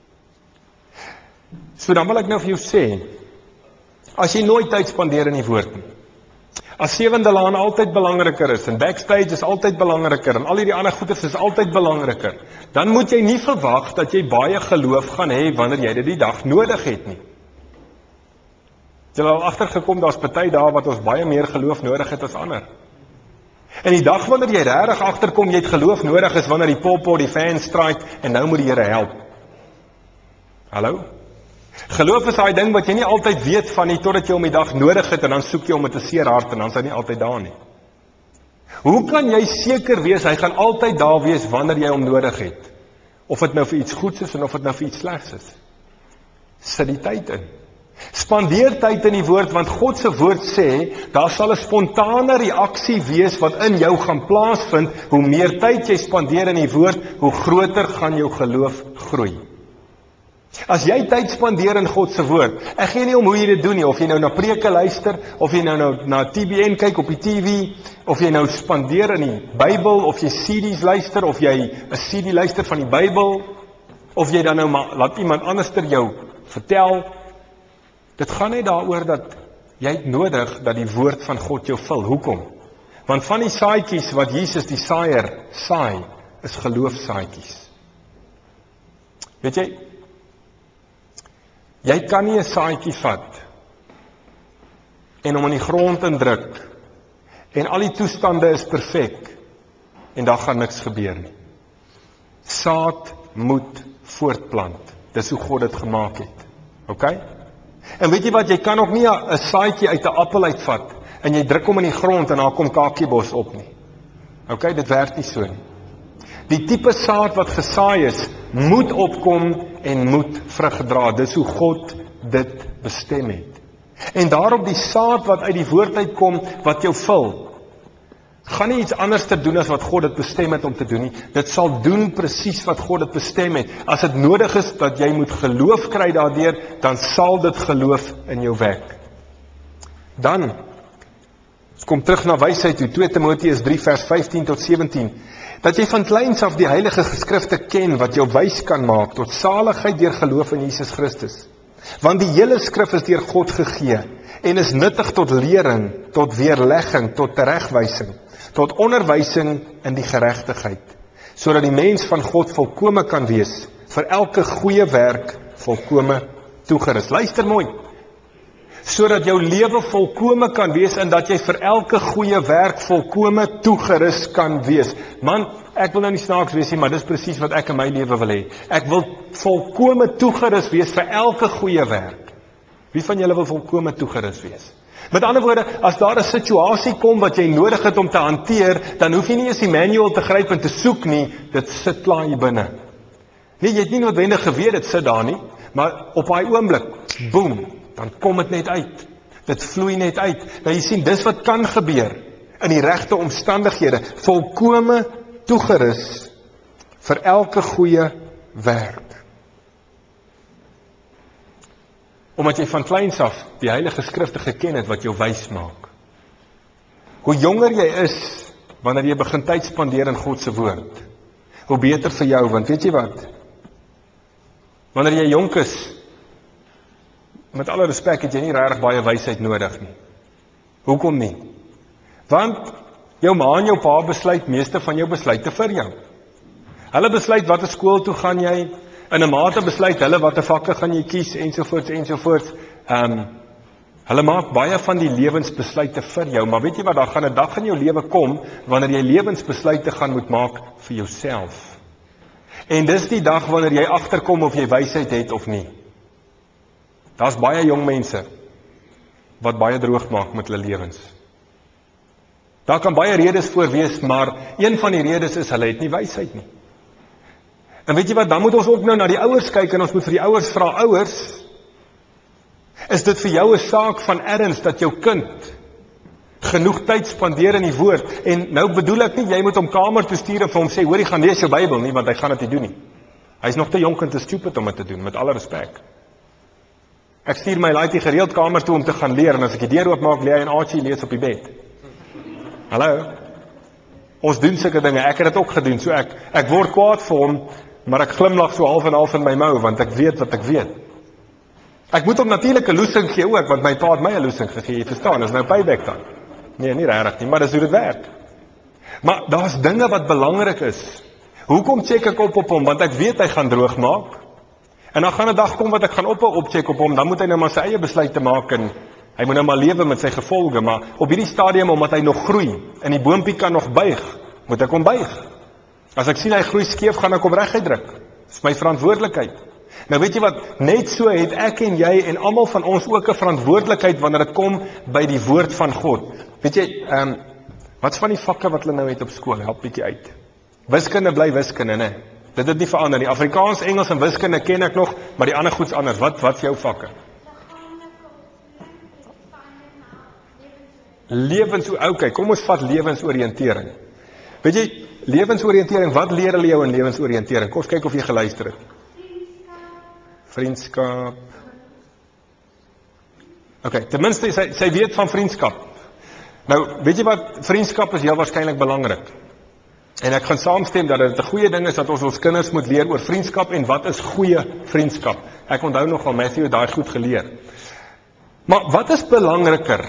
So dan wil ek nou vir jou sê, as jy nooit tyd spandeer in die woord nie, as sewende laan altyd belangriker is, en backstage is altyd belangriker, en al die ander goeders is altyd belangriker, dan moet jy nie verwag dat jy baie geloof gaan hê wanneer jy dit die dag nodig het nie. Jy het al agtergekom, daar's party dae wat ons baie meer geloof nodig het as ander. En die dag wanneer jy regtig agterkom, jy het geloof nodig is wanneer die popo, die fan strike, en nou moet die Here help. Hallo? Geloof is daai ding wat jy nie altyd weet van nie, totdat jy hom die dag nodig het, en dan soek jy hom met 'n seer hart, en dan is hy nie altyd daar nie. Hoe kan jy seker wees, hy gaan altyd daar wees, wanneer jy hom nodig het? Of dit nou vir iets goeds is, en of dit nou vir iets slegs is. Sit die tyd in. Spandeer tyd in die woord, want God se woord sê, daar sal 'n spontane reaksie wees wat in jou gaan plaasvind. Hoe meer tyd jy spandeer in die woord, hoe groter gaan jou geloof groei. As jy tyd spandeer in God se woord, ek gee nie om hoe jy dit doen nie, of jy nou na preke luister, of jy nou, nou na T B N kyk op die T V, of jy nou spandeer in die Bybel, of jy C D's luister, of jy 'n C D luister van die Bybel, of jy dan nou maar laat iemand anders ter jou vertel. Dit gaan net daaroor dat jy het nodig dat die woord van God jou vul. Hoekom? Want van die saadjies wat Jesus die saaier saai, is geloofsaadjies. Weet jy, jy kan nie 'n saadjie vat en hom in die grond indruk en al die toestande is perfek en daar gaan niks gebeur nie. Saad moet voortplant. Dis hoe God dit gemaak het. OK? En weet jy wat, jy kan ook nie 'n saadjie uit 'n appel uitvat en jy druk hom in die grond en daar kom kakiebos op nie. OK, dit werk nie so nie. Die tipe saad wat gesaai is, moet opkom en moet vrug dra. Dis hoe God dit bestem het. En daarop die saad wat uit die woord uitkom, wat jou vul, gaan nie iets anders te doen as wat God dit bestem het om te doen nie. Dit sal doen presies wat God dit bestem het. As dit nodig is dat jy moet geloof kry daardeur, dan sal dit geloof in jou wek. Dan, ons kom terug na wysheid toe, twee Timoteus drie vers vyftien tot sewentien, dat jy van kleins af die heilige geskrifte ken, wat jou wys kan maak tot saligheid deur geloof in Jesus Christus. Want die hele skrif is deur God gegee, en is nuttig tot lering, tot weerlegging, tot teregwysing, tot onderwysing in die geregtigheid, sodat die mens van God volkome kan wees, vir elke goeie werk volkome toegerus. Luister mooi, sodat jou lewe volkome kan wees, en dat jy vir elke goeie werk volkome toegerus kan wees. Man, ek wil nou nie snaaks wees nie, maar dis presies wat ek in my lewe wil hê. Ek wil volkome toegerus wees vir elke goeie werk. Wie van julle wil volkome toegerus wees? Met ander woorde, as daar 'n situasie kom wat jy nodig het om te hanteer, dan hoef jy nie eens die manual te gryp en te soek nie, dit sit klaar hier binne. Nee, jy het nie noodwendig geweet dit sit daar nie, maar op daai oomblik, boem, dan kom dit net uit. Dit vloei net uit. Nou jy sien, dis wat kan gebeur in die regte omstandighede, volkome toegerus vir elke goeie werk. Omdat jy van kleins af die heilige skrifte geken het wat jou wys maak. Hoe jonger jy is, wanneer jy begin tyd spandeer in God se woord, hoe beter vir jou, want weet jy wat? Wanneer jy jonk is, met alle respek het jy nie regtig baie wysheid nodig nie. Hoekom nie? Want jou ma en jou pa besluit meeste van jou besluite vir jou. Hulle besluit watter skool toe gaan jy, in 'n mate besluit hulle watter vakke gaan jy kies, ensovoorts, ensovoorts. Um, hulle maak baie van die lewensbesluite vir jou, maar weet jy wat, daar gaan 'n dag in jou lewe kom, wanneer jy lewensbesluite gaan moet maak vir jouself. En dis die dag wanneer jy agterkom of jy wysheid het of nie. Daar's baie jong mense wat baie droog maak met hulle lewens. Daar kan baie redes voor wees, maar een van die redes is hulle het nie wysheid nie. En weet jy wat, dan moet ons ook nou na die ouers kyk en ons moet vir die ouers vra, ouers, is dit vir jou 'n saak van erns dat jou kind genoeg tyd spandeer in die woord? En nou bedoel ek nie, jy moet hom kamer toe stuur en vir hom sê, hoor, jy gaan lees jou Bybel nie, want hy gaan dit nie doen nie. Hy is nog te jonk en te stupid om dit te doen, met alle respek. Ek stuur my laaitjie gereeld kamer toe om te gaan leer, en as ek die deur oopmaak, lê hy en Archie lees op die bed. Hallo? Ons doen sulke dinge, ek het dit ook gedoen, so ek, ek word kwaad vir hom, maar ek glimlag so half en half in my mou, want ek weet wat ek weet. Ek moet hom natuurlik 'n loosing gee ook, want my pa het my 'n loosing gegee, jy verstaan, is nou payback dan. Nee, nie regtig nie, maar dis hoe dit werk. Maar daar's dinge wat belangrik is. Hoekom check ek op op hom? Want ek weet hy gaan droog maak. En dan gaan 'n dag kom wat ek gaan ophou opcheck op hom, dan moet hy nou maar sy eie besluite maak en hy moet nou maar lewe met sy gevolge, maar op hierdie stadium, omdat hy nog groei en die boompie kan nog buig, moet ek hom buig. As ek sien hy groei skeef, gaan ek hom reguit druk. Dis my verantwoordelikheid. Nou weet jy wat, net so het ek en jy en almal van ons ook 'n verantwoordelikheid wanneer dit kom by die woord van God. Weet jy, ehm um, wat's van die vakke wat hulle nou het op skool? Help bietjie uit. Wiskunde bly wiskunde, né? Dit het nie verander nie. Afrikaans, Engels en wiskunde ken ek nog, maar die ander goeds anders. Wat wat jou vakke? Lewens, okay, kom ons vat lewensoriëntering. Weet jy, lewensoriëntering, wat leer hulle jou in lewensoriëntering? Kom ons kyk of jy geluister het. Vriendskap. Okay, ten minste sy, sy weet van vriendskap. Nou, weet jy wat, vriendskap is heel waarskynlik belangrik. En ek gaan saamstem dat dit 'n goeie ding is dat ons ons kinders moet leer oor vriendskap en wat is goeie vriendskap. Ek onthou nogal Matthew het daai goed geleer. Maar wat is belangriker?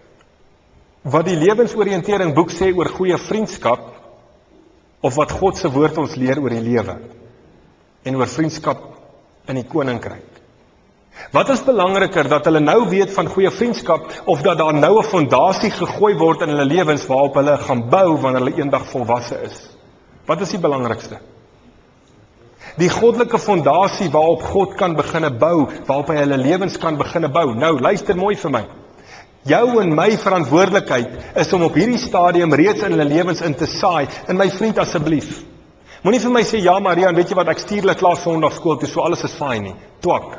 Wat die lewensoriëntering boek sê oor goeie vriendskap of wat God se woord ons leer oor die lewe en oor vriendskap in die koninkryk? Wat is belangriker, dat hulle nou weet van goeie vriendskap of dat daar nou 'n fondasie gegooi word in hulle lewens waarop hulle gaan bou wanneer hulle eendag volwasse is? Wat is die belangrikste? Die goddelike fondasie waarop God kan beginne bou, waarop hy hulle lewens kan beginne bou. Nou, luister mooi vir my. Jou en my verantwoordelikheid is om op hierdie stadium reeds in hulle lewens in te saai. En my vriend, asseblief, moenie vir my sê, ja Marian, weet jy wat, ek stuur hulle klaar Sondagskool toe, so alles is fyn nie. Twak.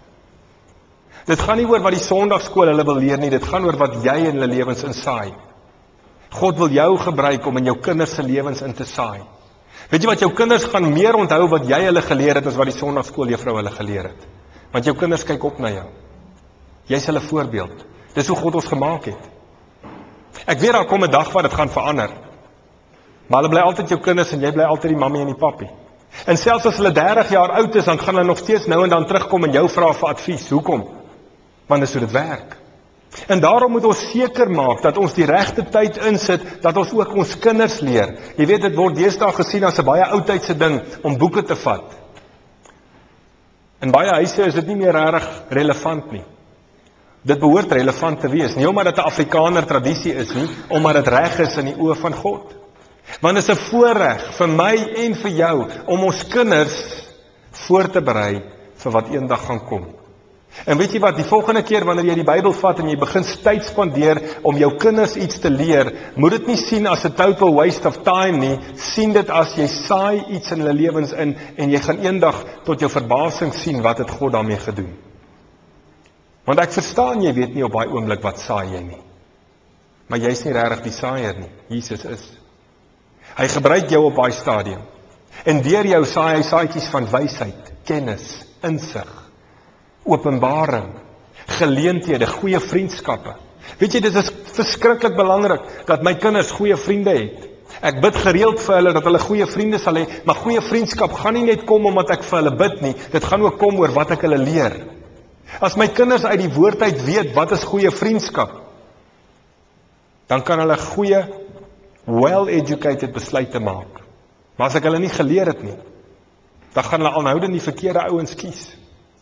Dit gaan nie oor wat die Sondagskool hulle wil leer nie, dit gaan oor wat jy in hulle lewens insaai. God wil jou gebruik om in jou kinders se lewens in te saai. Weet jy wat, jou kinders gaan meer onthou wat jy hulle geleer het as wat die Sondagskool juffrou hulle geleer het. Want jou kinders kyk op na jou. Jy's hulle voorbeeld. Dis hoe God ons gemaak het. Ek weet daar kom 'n dag wat dit gaan verander. Maar hulle bly altyd jou kinders en jy bly altyd die mammie en die pappie. En selfs as hulle dertig jaar oud is, dan gaan hulle nog steeds nou en dan terugkom en jou vra vir advies. Hoekom? Want dis hoe dit werk. En daarom moet ons seker maak dat ons die regte tyd insit, dat ons ook ons kinders leer. Jy weet, dit word deesdae gesien as 'n baie oudtydse ding om boeke te vat. In baie huise is dit nie meer regtig relevant nie. Dit behoort relevant te wees, nie omdat dit 'n Afrikaner tradisie is nie, omdat dit reg is in die oë van God. Want dit is 'n voorreg vir my en vir jou om ons kinders voor te berei vir wat eendag gaan kom. En weet jy wat, die volgende keer wanneer jy die Bybel vat en jy begin tyd spandeer om jou kinders iets te leer, moet dit nie sien as 'n total waste of time nie, sien dit as jy saai iets in hulle lewens in en jy gaan eendag tot jou verbasing sien wat het God daarmee gedoen. Want ek verstaan, jy weet nie op daai oomblik wat saai jy nie. Maar jy's nie regtig die saaier nie, Jesus is. Hy gebruik jou op daai stadium. En deur jou saai hy saadjies van wysheid, kennis, insig, openbaring, geleenthede, goeie vriendskappe. Weet jy, dit is verskriklik belangrik dat my kinders goeie vriende het. Ek bid gereeld vir hulle dat hulle goeie vriende sal hê, maar goeie vriendskap gaan nie net kom omdat ek vir hulle bid nie, dit gaan ook kom oor wat ek hulle leer. As my kinders uit die woord uit weet wat is goeie vriendskap, dan kan hulle goeie, well-educated besluite maak. Maar as ek hulle nie geleer het nie, dan gaan hulle aanhoudend die verkeerde ouens kies.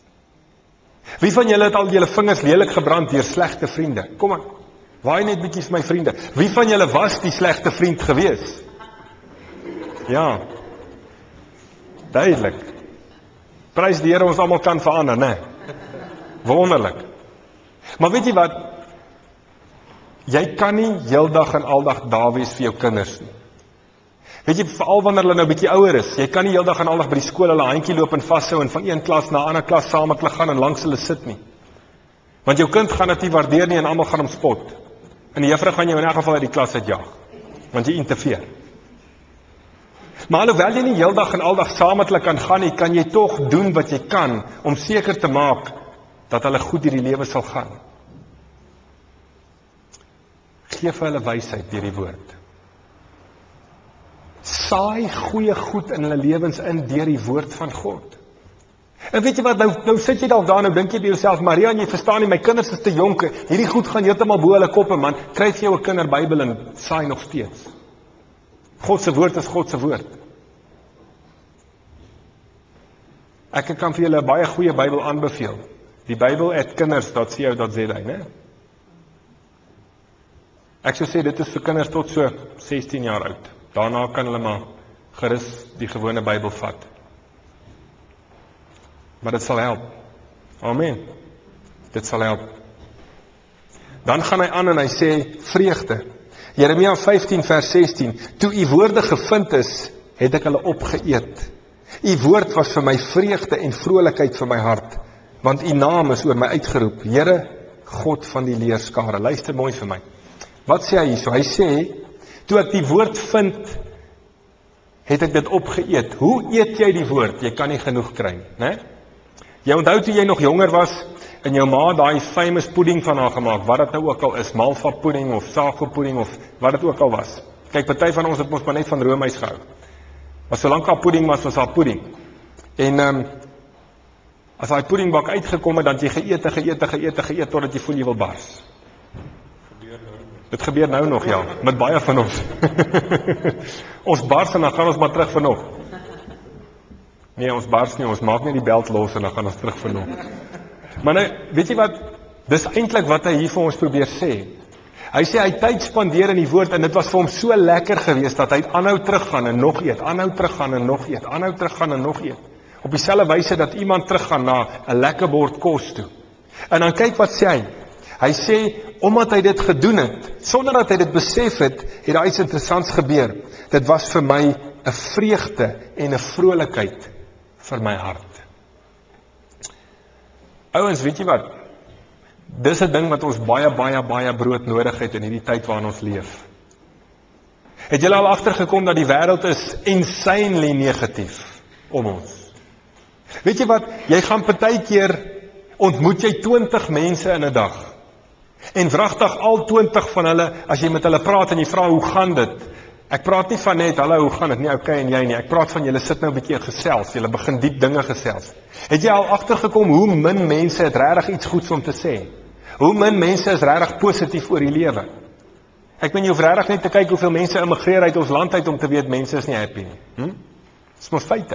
Wie van julle het al julle vingers lelik gebrand deur slegte vriende? Kom aan, waai net bietjie vir my vriende. Wie van julle was die slegte vriend gewees? Ja, duidelik. Prys die Here, ons almal kan verander, né? Wonderlik. Maar weet jy wat? Jy kan nie heeldag en aldag daar wees vir jou kinders nie. Weet jy, veral wanneer hulle nou 'n bietjie ouer is, jy kan nie heeldag en aldag by die skool hulle handjie loop en vashou en van een klas na 'n ander klas saam met hulle gaan en langs hulle sit nie. Want jou kind gaan dit nie waardeer nie en almal gaan hom spot. En die juffrou gaan jou in elk geval uit die klas uitjaag, want jy interfereer. Maar alhoewel jy nie heeldag en aldag saam met hulle kan gaan nie, kan jy tog doen wat jy kan om seker te maak dat hulle goed deur die lewe sal gaan. Geef vir hulle wysheid deur die woord. Saai goeie goed in hulle lewens in deur die woord van God. En weet jy wat, nou, nou sit jy dalk daar, nou dink jy by jouself, Maria, jy verstaan nie, my kinders is te jonk, hierdie goed gaan heeltemal bo hulle koppe, man, kry vir jou 'n kinderbybel en saai nog steeds. God se woord is God se woord. Ek kan vir julle 'n baie goeie Bybel aanbeveel. Die Bybel at kinders dot co dot za, né? Ek sou sê dit is vir kinders tot so sestien jaar oud. Daarna kan hulle maar gerus die gewone Bybel vat. Maar dit sal help. Amen. Dit sal help. Dan gaan hy aan en hy sê vreugde. Jeremia vyftien vers sestien. Toe u woorde gevind is, het ek hulle opgeëet. U woord was vir my vreugde en vrolikheid vir my hart, want u naam is oor my uitgeroep. Here, God van die leerskare. Luister mooi vir my. Wat sê hy hierso? Hy sê, toe ek die woord vind, het ek dit opgeëet. Hoe eet jy die woord? Jy kan nie genoeg kry nie, né? Jy onthou toe jy nog jonger was, en jou ma daai famous pudding van haar gemaak, wat dit nou ook al is, malva pudding of sago pudding of wat dit ook al was. Kyk, party van ons het mos maar net van roomys gehou. Maar solank haar pudding was, was haar pudding. En um, as daai puddingbak uitgekom het, dan het jy geëet, geëet, geëet, geëet totdat jy voel jy wil bars. Dit gebeur nou nog, ja, met baie van ons. Ons bars en dan gaan ons maar terug vir nog. Nee, ons bars nie, ons maak net die belt los en dan gaan ons terug vir nog. Maar nou, weet jy wat, dis eintlik wat hy hier vir ons probeer sê. Hy sê hy tyd spandeer in die woord en dit was vir hom so lekker geweest dat hy aanhou teruggaan en nog eet, aanhou teruggaan en nog eet, aanhou teruggaan en nog eet. Op dieselfde wyse dat iemand teruggaan na 'n lekker bord kos toe. En dan kyk wat sê hy. Hy sê, omdat hy dit gedoen het, sonder dat hy dit besef het, het daar iets interessants gebeur. Dit was vir my 'n vreugde en 'n vrolikheid vir my hart. Ouens, weet jy wat? Dis 'n ding wat ons baie, baie, baie brood nodig het in hierdie tyd waarin ons leef. Het julle al agtergekom dat die wêreld is insanely negatief om ons? Weet jy wat? Jy gaan partykeer ontmoet jy twintig mense in 'n dag. En wragtig al twintig van hulle, as jy met hulle praat en jy vra hoe gaan dit? Ek praat nie van net, hallo, hoe gaan dit? Nie okay en jy nie. Ek praat van julle sit nou 'n bietjie gesels, julle begin diep dinge gesels. Het jy al agtergekom hoe min mense het regtig iets goeds om te sê? Hoe min mense is regtig positief oor die lewe? Ek meen jy hoef regtig net te kyk hoeveel mense immigreer uit ons land uit om te weet mense is nie happy nie. Hm? Dis mos feite.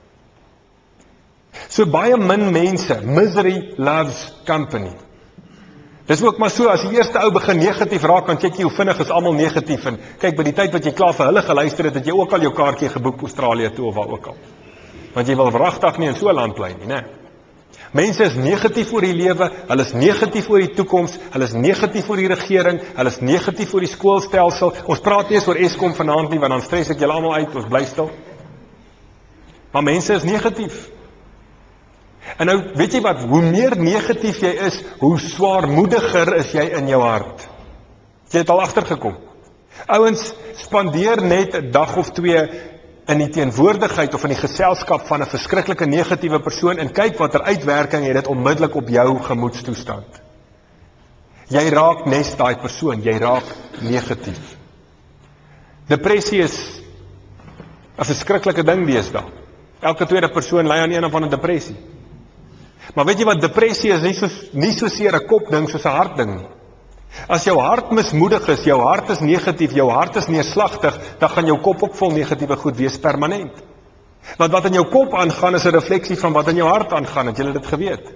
So baie min mense, misery loves company. Dis ook maar so, as die eerste ou begin negatief raak, dan kyk jy hoe vinnig is almal negatief, en kyk, by die tyd wat jy klaar vir hulle geluister het, het jy ook al jou kaartjie geboek Australië toe of waar ook al. Want jy wil wragtig nie in so 'n land bly nie, né? Mense is negatief oor die lewe, hulle is negatief oor die toekoms, hulle is negatief oor die regering, hulle is negatief oor die skoolstelsel. Ons praat nie eens oor Eskom vanaand nie, want dan stres ek julle almal uit, ons bly stil. Maar mense is negatief. En nou, weet jy wat, hoe meer negatief jy is, hoe swaarmoediger is jy in jou hart. Jy het al agtergekom. Ouens, spandeer net 'n dag of twee in die teenwoordigheid of in die geselskap van 'n verskriklike negatiewe persoon en kyk watter uitwerking het dit onmiddellik op jou gemoedstoestand. Jy raak nes daai persoon, jy raak negatief. Depressie is 'n verskriklike ding deesdae. Elke tweede persoon ly aan een of ander depressie. Maar weet jy wat, depressie is nie so nie so seer 'n kopding soos 'n hartding nie. As jou hart mismoedig is, jou hart is negatief, jou hart is neerslagtig, dan gaan jou kop ook vol negatiewe goed wees permanent. Want wat in jou kop aangaan is 'n refleksie van wat in jou hart aangaan, het julle dit geweet?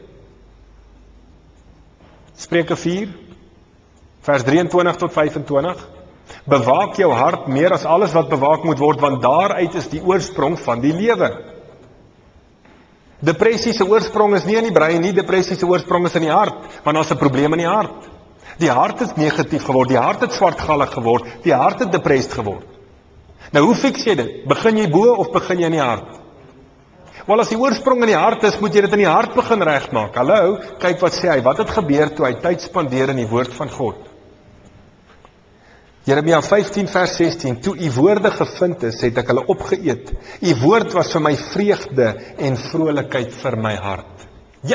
Spreuke vier, vers drieëntwintig tot vyfentwintig. Bewaak jou hart meer as alles wat bewaak moet word, want daaruit is die oorsprong van die lewe. Depressie se oorsprong is nie in die brein nie, depressie se oorsprong is in die hart, want daar's 'n probleem in die hart. Die hart het negatief geword, die hart het swartgallig geword, die hart het depressed geword. Nou, hoe fix jy dit? Begin jy bo of begin jy in die hart? Wel, as die oorsprong in die hart is, moet jy dit in die hart begin regmaak. Hallo, kyk wat sê hy, wat het gebeur toe hy tyd spandeer in die woord van God? Jeremia vyftien vers sestien, toe u woorde gevind is, het ek hulle opgeëet. U woord was vir my vreugde en vrolikheid vir my hart. Ja.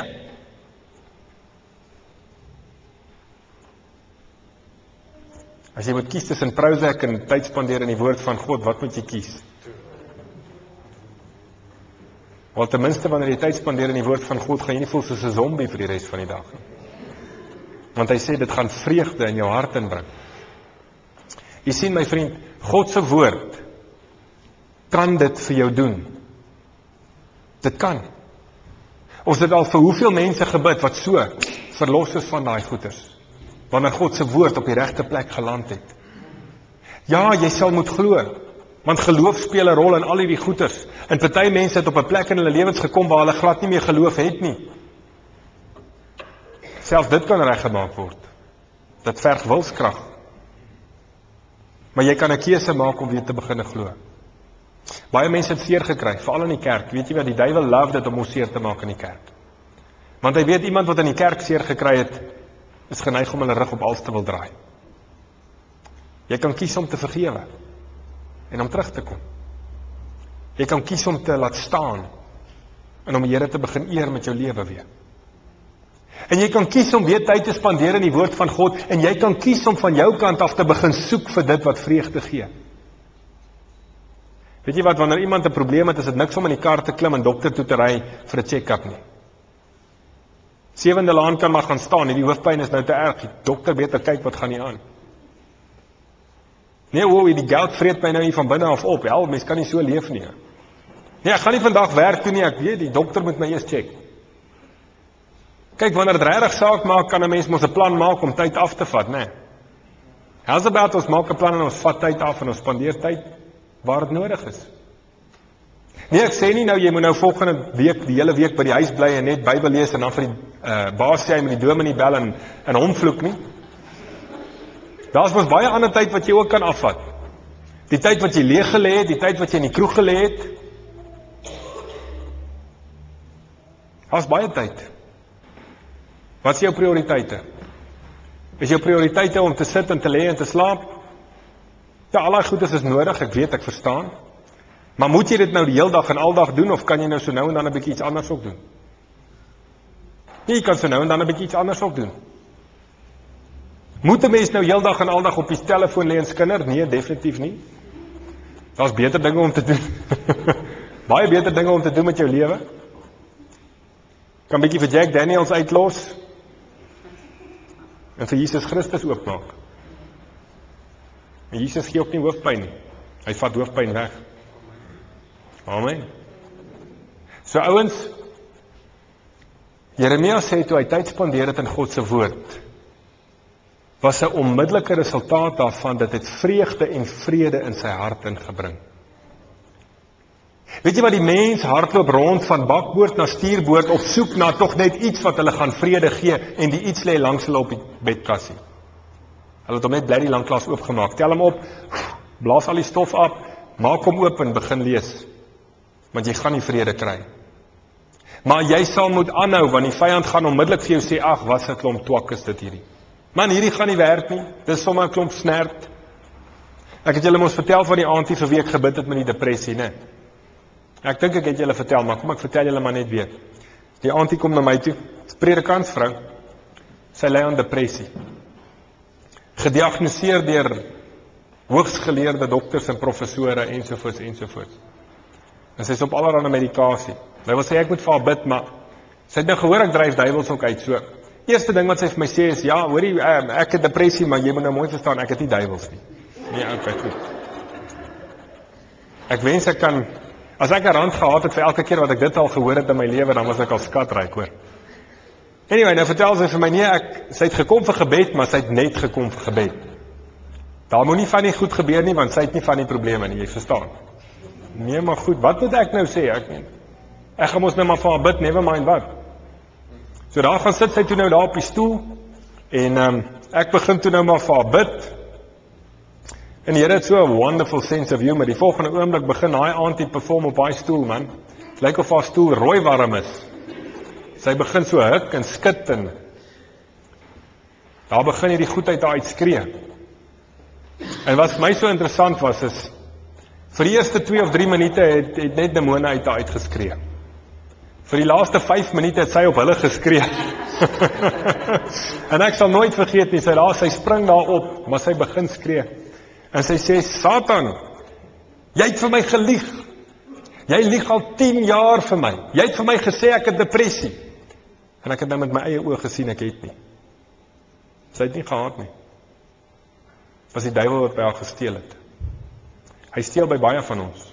As jy moet kies tussen Prozac en tyd spandeer in die woord van God, wat moet jy kies? Want ten minste wanneer jy tyd spandeer in die woord van God, gaan jy nie voel soos 'n zombie vir die res van die dag nie. Want hy sê, dit gaan vreugde in jou hart inbring. Jy sien my vriend, God se woord kan dit vir jou doen. Dit kan. Ons het al vir hoeveel mense gebid wat so verlos is van daai goeders, wanneer God se woord op die regte plek geland het. Ja, jy sal moet glo, want geloof speel 'n rol in al hierdie goeders. En party mense het op 'n plek in hulle lewens gekom waar hulle glad nie meer geloof het nie. Selfs dit kan reggemaak word. Dit verg wilskrag. Maar jy kan 'n keuse maak om weer te begin glo. Baie mense het seer gekry, veral in die kerk. Weet jy wat, die duiwel love dit om ons seer te maak in die kerk. Want hy weet iemand wat in die kerk seer gekry het, is geneig om hulle rug op alles te wil draai. Jy kan kies om te vergewe en om terug te kom. Jy kan kies om te laat staan en om die Here te begin eer met jou lewe weer. En jy kan kies om weer tyd te spandeer in die woord van God, en jy kan kies om van jou kant af te begin soek vir dit wat vreugde gee. Weet jy wat, wanneer iemand 'n probleem het, is dit niks om in die kar te klim en dokter toe te ry vir 'n check-up nie. Sewende laan kan maar gaan staan, die hoofpyn is nou te erg, die dokter beter kyk wat gaan nie aan. Nee, o, die gout vreet my nou hier van binne af op, hel, mens kan nie so leef nie. Nee, ek gaan nie vandag werk toe nie, ek weet, die dokter moet my eers check. Kyk, wanneer dit regtig saak maak, kan 'n mens mos 'n plan maak om tyd af te vat, né? How's about ons maak 'n plan en ons vat tyd af en ons spandeer tyd waar dit nodig is. Nee, ek sê nie nou, jy moet nou volgende week, die hele week by die huis bly en net Bybel lees en dan vir die uh, baas sê hy met die dominee bel en, en hom vloek nie. Daar's mos baie ander tyd wat jy ook kan afvat. Die tyd wat jy leeg gelê het, die tyd wat jy in die kroeg gelê het. Daar's baie tyd. Wat is jou prioriteite? Is jou prioriteite om te sit en te lê en te slaap? Ja, al daai goedes is nodig, ek weet, ek verstaan. Maar moet jy dit nou die heel dag en aldag doen, of kan jy nou so nou en dan 'n bietjie iets anders ook doen? Nee, jy kan so nou en dan 'n bietjie iets anders ook doen. Moet 'n mens nou heel dag en aldag op die telefoon lê en skinder? Nee, definitief nie. Daar's beter dinge om te doen. Baie beter dinge om te doen met jou lewe. Kan bietjie vir Jack Daniels uitlos en vir Jesus Christus oopmaak. En Jesus gee ook nie hoofpyn nie. Hy vat hoofpyn weg. Amen. So ouens, Jeremia sê toe hy tyd spandeer het in God se woord, was 'n onmiddellike resultaat daarvan, dat dit vreugde en vrede in sy hart ingebring. Weet jy wat, die mens hardloop rond van bakboord na stuurboord op soek na tog net iets wat hulle gaan vrede gee, en die iets lê langs hulle op die bedkassie. Hulle het hom net bly die lanklaas oopgemaak. Tel hom op, blaas al die stof af, maak hom oop en begin lees. Want jy gaan nie vrede kry. Maar jy sal moet aanhou, want die vyand gaan onmiddellik vir jou sê, ag, wat 'n klomp twak is dit hierdie. Man, hierdie gaan nie werk nie, dis sommer 'n klomp snert. Ek het julle mos vertel van die auntie vir wie ek gebid het met die depressie, né? Ek dink ek het julle vertel, maar kom ek vertel julle maar net weer. Die auntie kom na my toe, predikantsvrou, sy ly aan depressie. Gediagnoseer deur hoogsgeleerde dokters en professore ensovoorts ensovoorts. En sy is op allerlei medikasie. Sy wil sê ek moet vir haar bid, maar sy het nou gehoor ek dryf duiwels ook uit. So, eerste ding wat sy vir my sê is, ja, hoorie, ek het depressie, maar jy moet nou mooi verstaan, ek het nie duiwels nie. Nee, okay, goed. Ek wens ek kan, as ek 'n rand gehad het vir elke keer wat ek dit al gehoor het in my lewe, dan was ek al skatryk, hoor. Anyway, nou vertel sy vir my, nee, ek, sy het gekom vir gebed, maar sy het net gekom vir gebed. Daar moet nie van die goed gebeur nie, want sy het nie van die probleme nie, jy verstaan. Nee, maar goed, wat moet ek nou sê? Ek, ek gaan ons nou maar vir haar bid, never mind wat. So daar gaan sit sy toe nou daar op die stoel, en um, ek begin toe nou maar vir haar bid, En die Here het so 'n wonderful sense of humor. Die volgende oomblik begin daai auntie perform op daai stoel, man. Lyk of haar stoel rooi warm is. Sy begin so huk en skit en daar begin hierdie goedheid daar uitskree. En wat vir my so interessant was is, vir die eerste twee of drie minute het, het net demone uit haar uitgeskree. Vir die laaste vyf minute het sy op hulle geskree. En ek sal nooit vergeet nie, sy daar, sy spring daar op, maar sy begin skree. En sy sê, Satan, jy het vir my gelieg. Jy lieg al tien jaar vir my. Jy het vir my gesê ek het depressie. En ek het nou met my eie oë gesien, ek het nie. Sy het nie gehad nie. Was die duiwel wat by haar gesteel het. Hy steel by baie van ons.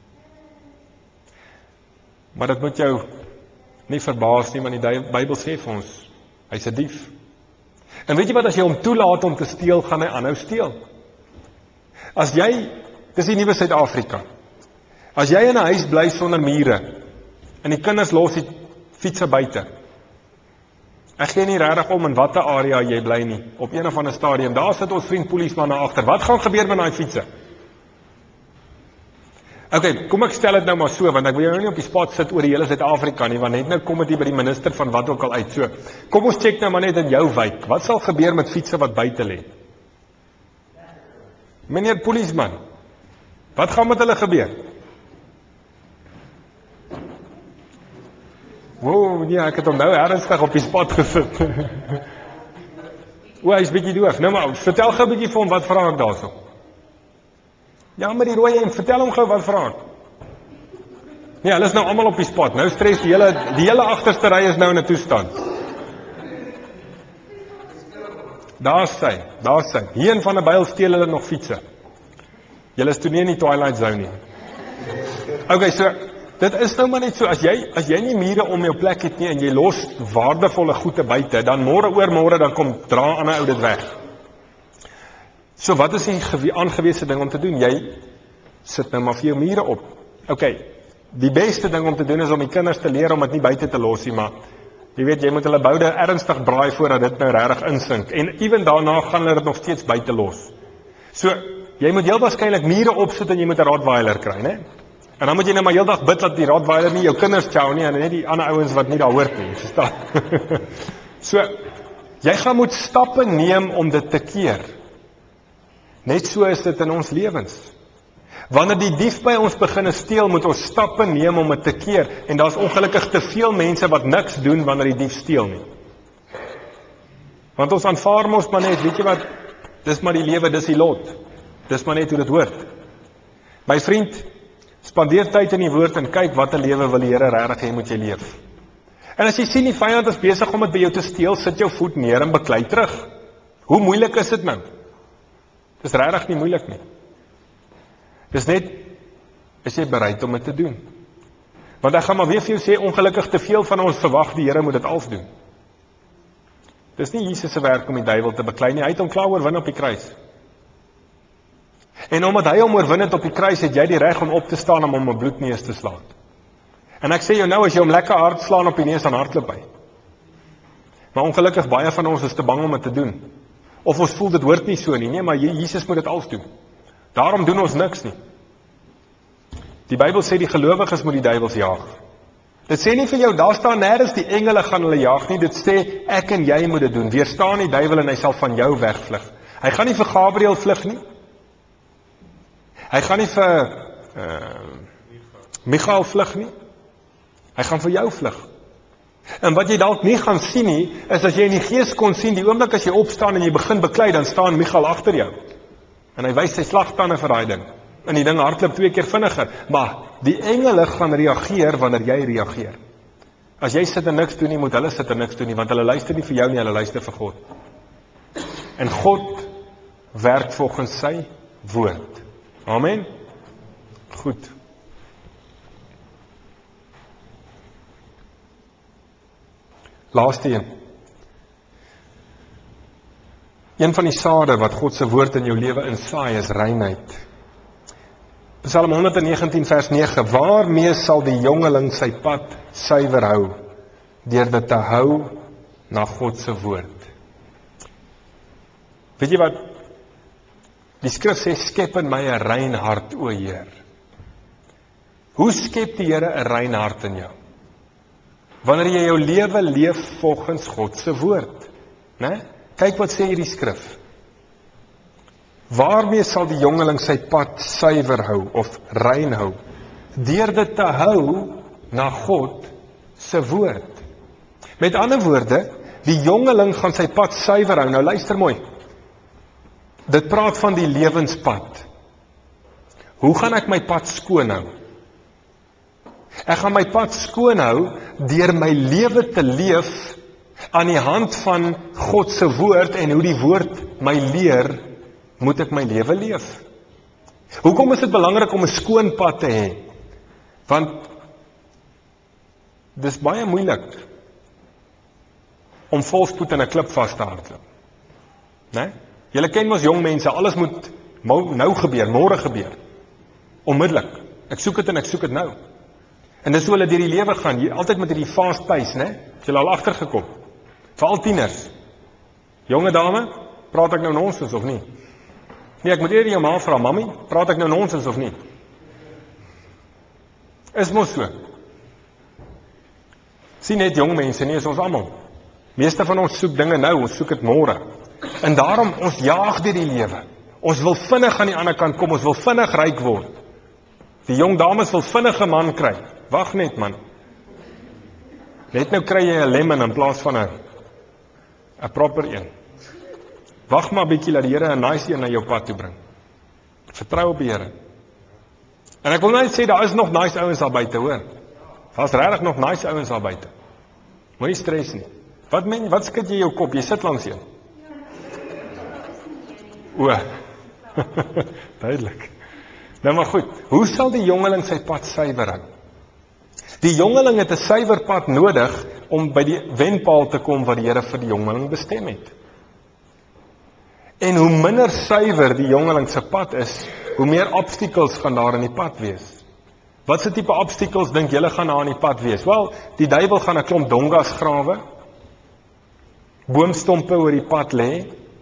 Maar dit moet jou nie verbaas nie, want die Bybel sê vir ons, hy's 'n dief. En weet jy wat, as jy hom toelaat om te steel, gaan hy aanhou steel. As jy, dis die nuwe Suid-Afrika, as jy in 'n huis bly sonder mure, en die kinders los die fietsse buite, ek gee nie regtig om in watter area jy bly nie, op een of ander stadium, daar sit ons vriend polisman na agter, wat gaan gebeur met daai fietsse? Ok, kom ek stel dit nou maar so, want ek wil jou nou nie op die spot sit oor die hele Suid-Afrika nie, want net nou kom dit hier by die minister van wat ook al uit, so, kom ons check nou maar net in jou wijk, wat sal gebeur met fietsse wat buite lê? Meneer polisman, wat gaan met hulle gebeur? Wow, nee, ek het hom nou ernstig op die spot gesit. O, hy is bietjie doof. Nou maar, vertel gou bietjie vir hom, wat vra ek daarso? Ja, maar die rooi en vertel hom gou, wat vra ek? Nee, hulle is nou almal op die spot. Nou stres die hele, die hele agterste ry is nou in 'n toestand. Daar sy, daar sy. Hier in Van der Byl steel hulle nog fietsse. Julle is toe nie in die Twilight Zone nie. Ok, so, dit is nou maar net so, as jy, as jy nie mure om jou plek het nie, en jy los waardevolle goede buite, dan môre oor môre, dan kom dra ander ou dit weg. So wat is die aangewese ding om te doen? Jy sit nou maar vir jou mure op. Ok, die beste ding om te doen is om die kinders te leer om dit nie buite te los nie, maar jy weet, jy moet hulle boude ernstig braai voordat dit nou regtig insink. En ewen daarna gaan hulle dit nog steeds buite los. So, jy moet heel waarskynlik mure opsit en jy moet 'n Rottweiler kry, né? En dan moet jy nou maar heeldag bid dat die Rottweiler nie jou kinders chow nie, en net die ander ouens wat nie daar hoort nie, verstaan? So, jy gaan moet stappe neem om dit te keer. Net so is dit in ons lewens. Wanneer die dief by ons begin steel, moet ons stappe neem om dit te keer. En daar's ongelukkig te veel mense wat niks doen wanneer die dief steel nie. Want ons aanvaar mos maar net, weet jy wat, dis maar die lewe, dis die lot. Dis maar net hoe dit hoort. My vriend, spandeer tyd in die woord en kyk wat 'n lewe wil die Here regtig hê moet jy leef. En as jy sien die vyand is besig om dit by jou te steel, sit jou voet neer en beklei terug. Hoe moeilik is dit nou? Dis regtig nie moeilik nie. Dis net, is jy bereid om dit te doen? Want ek gaan maar weer vir jou sê, ongelukkig te veel van ons verwag die Here moet dit als doen. Dis nie Jesus se werk om die duiwel te beklei nie, hy het hom klaar oorwin op die kruis. En omdat hy hom oorwin het op die kruis, het jy die reg om op te staan om hom 'n bloedneus te slaan. En ek sê jou nou, as jy hom lekker hard slaan op die neus, dan hardloop hy. Maar ongelukkig baie van ons is te bang om dit te doen. Of ons voel dit hoort nie so nie, nee, maar Jesus moet dit als doen. Daarom doen ons niks nie. Die Bybel sê die gelowiges moet die duiwels jaag. Dit sê nie vir jou, daar staan nêrens die engele gaan hulle jaag nie, dit sê ek en jy moet dit doen. Weerstaan die duiwel en hy sal van jou wegvlug. Hy gaan nie vir Gabriël vlug nie. Hy gaan nie vir uh, Michael vlug nie. Hy gaan vir jou vlug. En wat jy dalk nie gaan sien nie, is as jy in die gees kon sien, die oomblik as jy opstaan en jy begin beklei, dan staan Michael agter jou. En hy wys sy slagtande vir daai ding. En die ding hardloop twee keer vinniger. Maar die engele gaan reageer wanneer jy reageer. As jy sit en niks doen nie, moet hulle sit en niks doen nie, want hulle luister nie vir jou nie, hulle luister vir God. En God werk volgens sy woord. Amen? Goed. Laaste een. Een van die sade wat God se woord in jou lewe insaai is reinheid. Psalm honderdnegentien vers nege. Waarmee sal die jongeling sy pad suiwer hou? Deur dit te hou na God se woord. Weet jy wat? Die skrif sê, skep in my 'n rein hart, o Heer. Hoe skep die Here 'n rein hart in jou? Wanneer jy jou lewe leef volgens God se woord, né? Kyk wat sê hierdie skrif. Waarmee sal die jongeling sy pad suiwer hou of rein hou? Deur dit te hou na God se woord. Met ander woorde, die jongeling gaan sy pad suiwer hou. Nou luister mooi. Dit praat van die lewenspad. Hoe gaan ek my pad skoon hou? Ek gaan my pad skoon hou deur my lewe te leef aan die hand van God se woord en hoe die woord my leer, moet ek my lewe leef. Hoekom is dit belangrik om 'n skoon pad te hê? Want dis baie moeilik om volspoed in 'n klip vas te hardloop. Né? Julle ken mos jong mense, alles moet nou gebeur, môre gebeur. Onmiddellik. Ek soek dit en ek soek dit nou. En dis hoe hulle deur die lewe gaan, jy altyd met hierdie fast pace, né? Het julle al agtergekom? Veral tieners. Jonge dame, praat ek nou nonsens of nie? Nee, ek moet eerder jou ma vra, mami, praat ek nou nonsens of nie? Is mos so. Sien net jong mense, nie is ons almal. Meeste van ons soek dinge nou, ons soek dit môre. En daarom, ons jaag deur die lewe. Ons wil vinnig aan die ander kant kom, ons wil vinnig ryk word. Die jong dames wil vinnig 'n man kry. Wag net man. Net nou kry jy 'n lemon in plaas van 'n 'n proper een. Wag maar 'n bietjie dat die Here 'n nice een na jou pad toe bring. Vertrou op die Here. En ek wil net sê, daar is nog nice ouens daar buite, hoor. Daar's regtig nog nice ouens daar buite. Moenie stres nie. Wat men, wat skud jy jou kop? Jy sit langs een. O. Duidelik. Nou maar goed. Hoe sal die jongeling sy pad suiwer hou? Die jongeling het 'n suiwer pad nodig om by die wenpaal te kom wat die Here vir die jongeling bestem het. En hoe minder suiwer die jongeling se pad is, hoe meer obstacles gaan daar in die pad wees. Wat se tipe obstacles dink julle gaan daar in die pad wees? Wel, die duiwel gaan 'n klomp dongas grawe. Boomstompe oor die pad lê.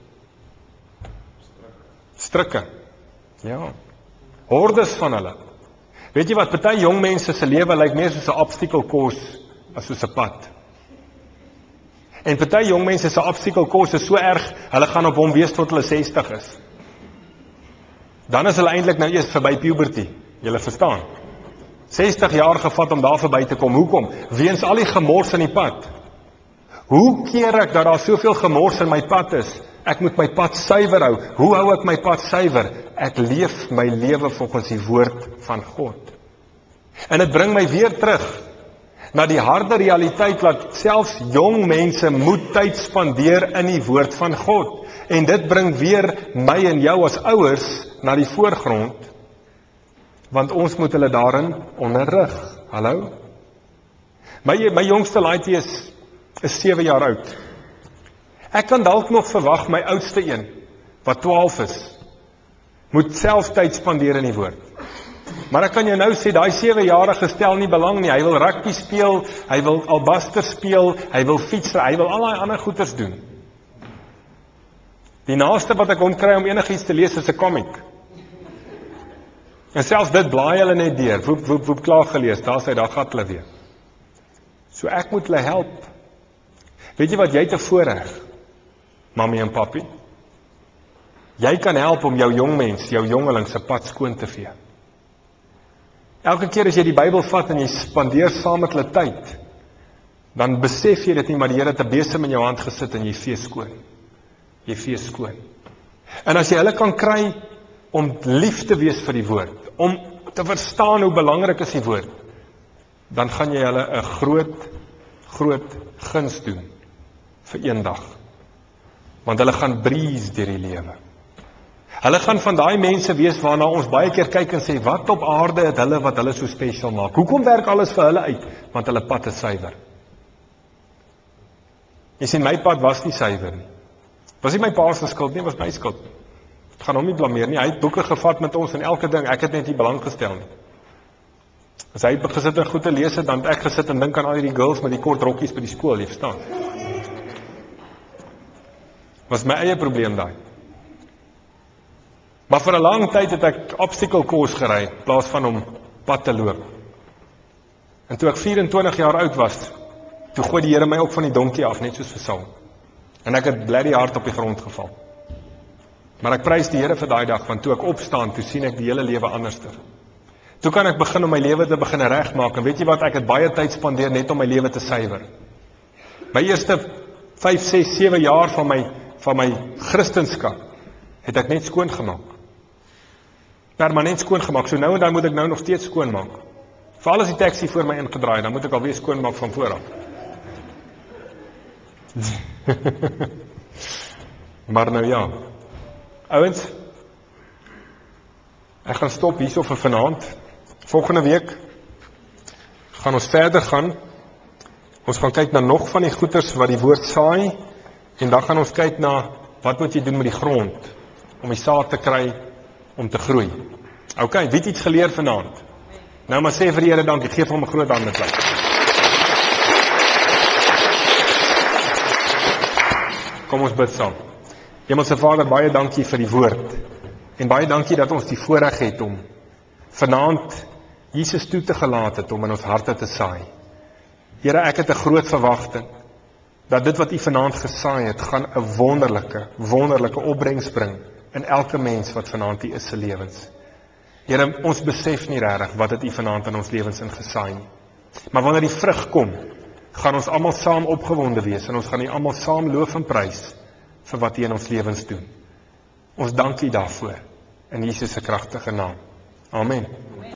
Strikke. Ja. Hordes van hulle. Weet jy wat, party jong mense se lewe lyk meer soos 'n obstacle course as soos 'n pad. En party jong mense se obstacle course is so erg, hulle gaan op hom wees tot hulle sestig is. Dan is hulle eintlik nou eers verby puberty. Julle verstaan? sestig jaar gevat om daar verby te kom. Hoekom? Weens al die gemors in die pad. Hoe keer ek dat daar soveel gemors in my pad is? Ek moet my pad suiwer hou. Hoe hou ek my pad suiwer? Ek leef my lewe volgens die woord van God. En dit bring my weer terug na die harde realiteit dat selfs jong mense moet tyd spandeer in die woord van God. En dit bring weer my en jou as ouers na die voorgrond, want ons moet hulle daarin onderrig. Hallo? My, my jongste laaitjie is, is sewe jaar oud. Ek kan dalk nog verwag my oudste een, wat twaalf is, moet self tyd spandeer in die woord. Maar ek kan jou nou sê, daai sewe-jarige stel nie belang nie. Hy wil rugby speel, hy wil albaster speel, hy wil fiets, hy wil al daai ander goeders doen. Die naaste wat ek hom kry om enigiets te lees is 'n comic. En selfs dit blaai hulle net deur. Woep, woep, woep, klaar gelees. Daar sê, daar gaan hulle weer. So ek moet hulle help. Weet jy wat, jy het 'n voorreg, mami en papi. Jy kan help om jou jong mens, jou jongeling se pad skoon te vee. Elke keer as jy die Bybel vat en jy spandeer saam met hulle tyd, dan besef jy dit nie, maar die Here het 'n besem in jou hand gesit en jy vee skoon. Jy vee skoon. En as jy hulle kan kry om lief te wees vir die woord, om te verstaan hoe belangrik is die woord, dan gaan jy hulle 'n groot, groot guns doen vir eendag. Want hulle gaan breeze deur die lewe. Hulle gaan van daai mense wees waarna ons baie keer kyk en sê, wat op aarde het hulle wat hulle so special maak? Hoekom werk alles vir hulle uit? Want hulle pad is suiwer. Jy sien, my pad was nie suiwer nie. Was nie my pa se skuld nie, was my skuld. Ek gaan hom nie blameer nie. Hy het boeke gevat met ons en elke ding, ek het net nie belang gestel nie. As hy gesit en goed te lees het, dan het ek gesit en dink aan al die girls met die kort rokkies by die skool, jy verstaan. Was my eie probleem daai. Maar vir 'n lang tyd het ek obstacle course gery, in plaas van om pad te loop. En toe ek vyf-en-twintig jaar oud was, toe gooi die Here my ook van die donkie af, net soos vir Saul. En ek het bly die hart op die grond geval. Maar ek prys die Here vir daai dag, want toe ek opstaan, toe sien ek die hele lewe anderster. Toe kan ek begin om my lewe te begin regmaak, en weet jy wat, ek het baie tyd spandeer net om my lewe te suiwer. My eerste vyf, ses, sewe jaar van my, van my Christenskap, het ek net skoon gemaak. Permanent skoon gemaak, so nou en dan moet ek nou nog steeds skoon maak. Veral as die taxi voor my ingedraai, dan moet ek alweer skoon maak van vooraf. Maar nou ja, ouens, ek gaan stop hierso vir vanaand. Volgende week gaan ons verder gaan. Ons gaan kyk na nog van die goeters wat die woord saai, en dan gaan ons kyk na wat moet jy doen met die grond om die saad te kry om te groei. Ok, wie het iets geleer vanaand? Nou maar sê vir die Here dankie, geef hom 'n groot hande klap. Kom ons bid saam. Hemelse Vader, baie dankie vir die woord. En baie dankie dat ons die voorreg het om vanaand Jesus toe te gelaat het om in ons harte te saai. Here, ek het 'n groot verwagting dat dit wat U vanaand gesaai het, gaan 'n wonderlike, wonderlike opbrengs bring in elke mens wat vanaand hier is se lewens. Here, ons besef nie regtig wat het U vanaand in ons lewens ingesaai nie. Maar wanneer die vrug kom, gaan ons almal saam opgewonde wees en ons gaan U almal saam loof en prys vir wat U in ons lewens doen. Ons dank U daarvoor in Jesus se kragtige naam. Amen.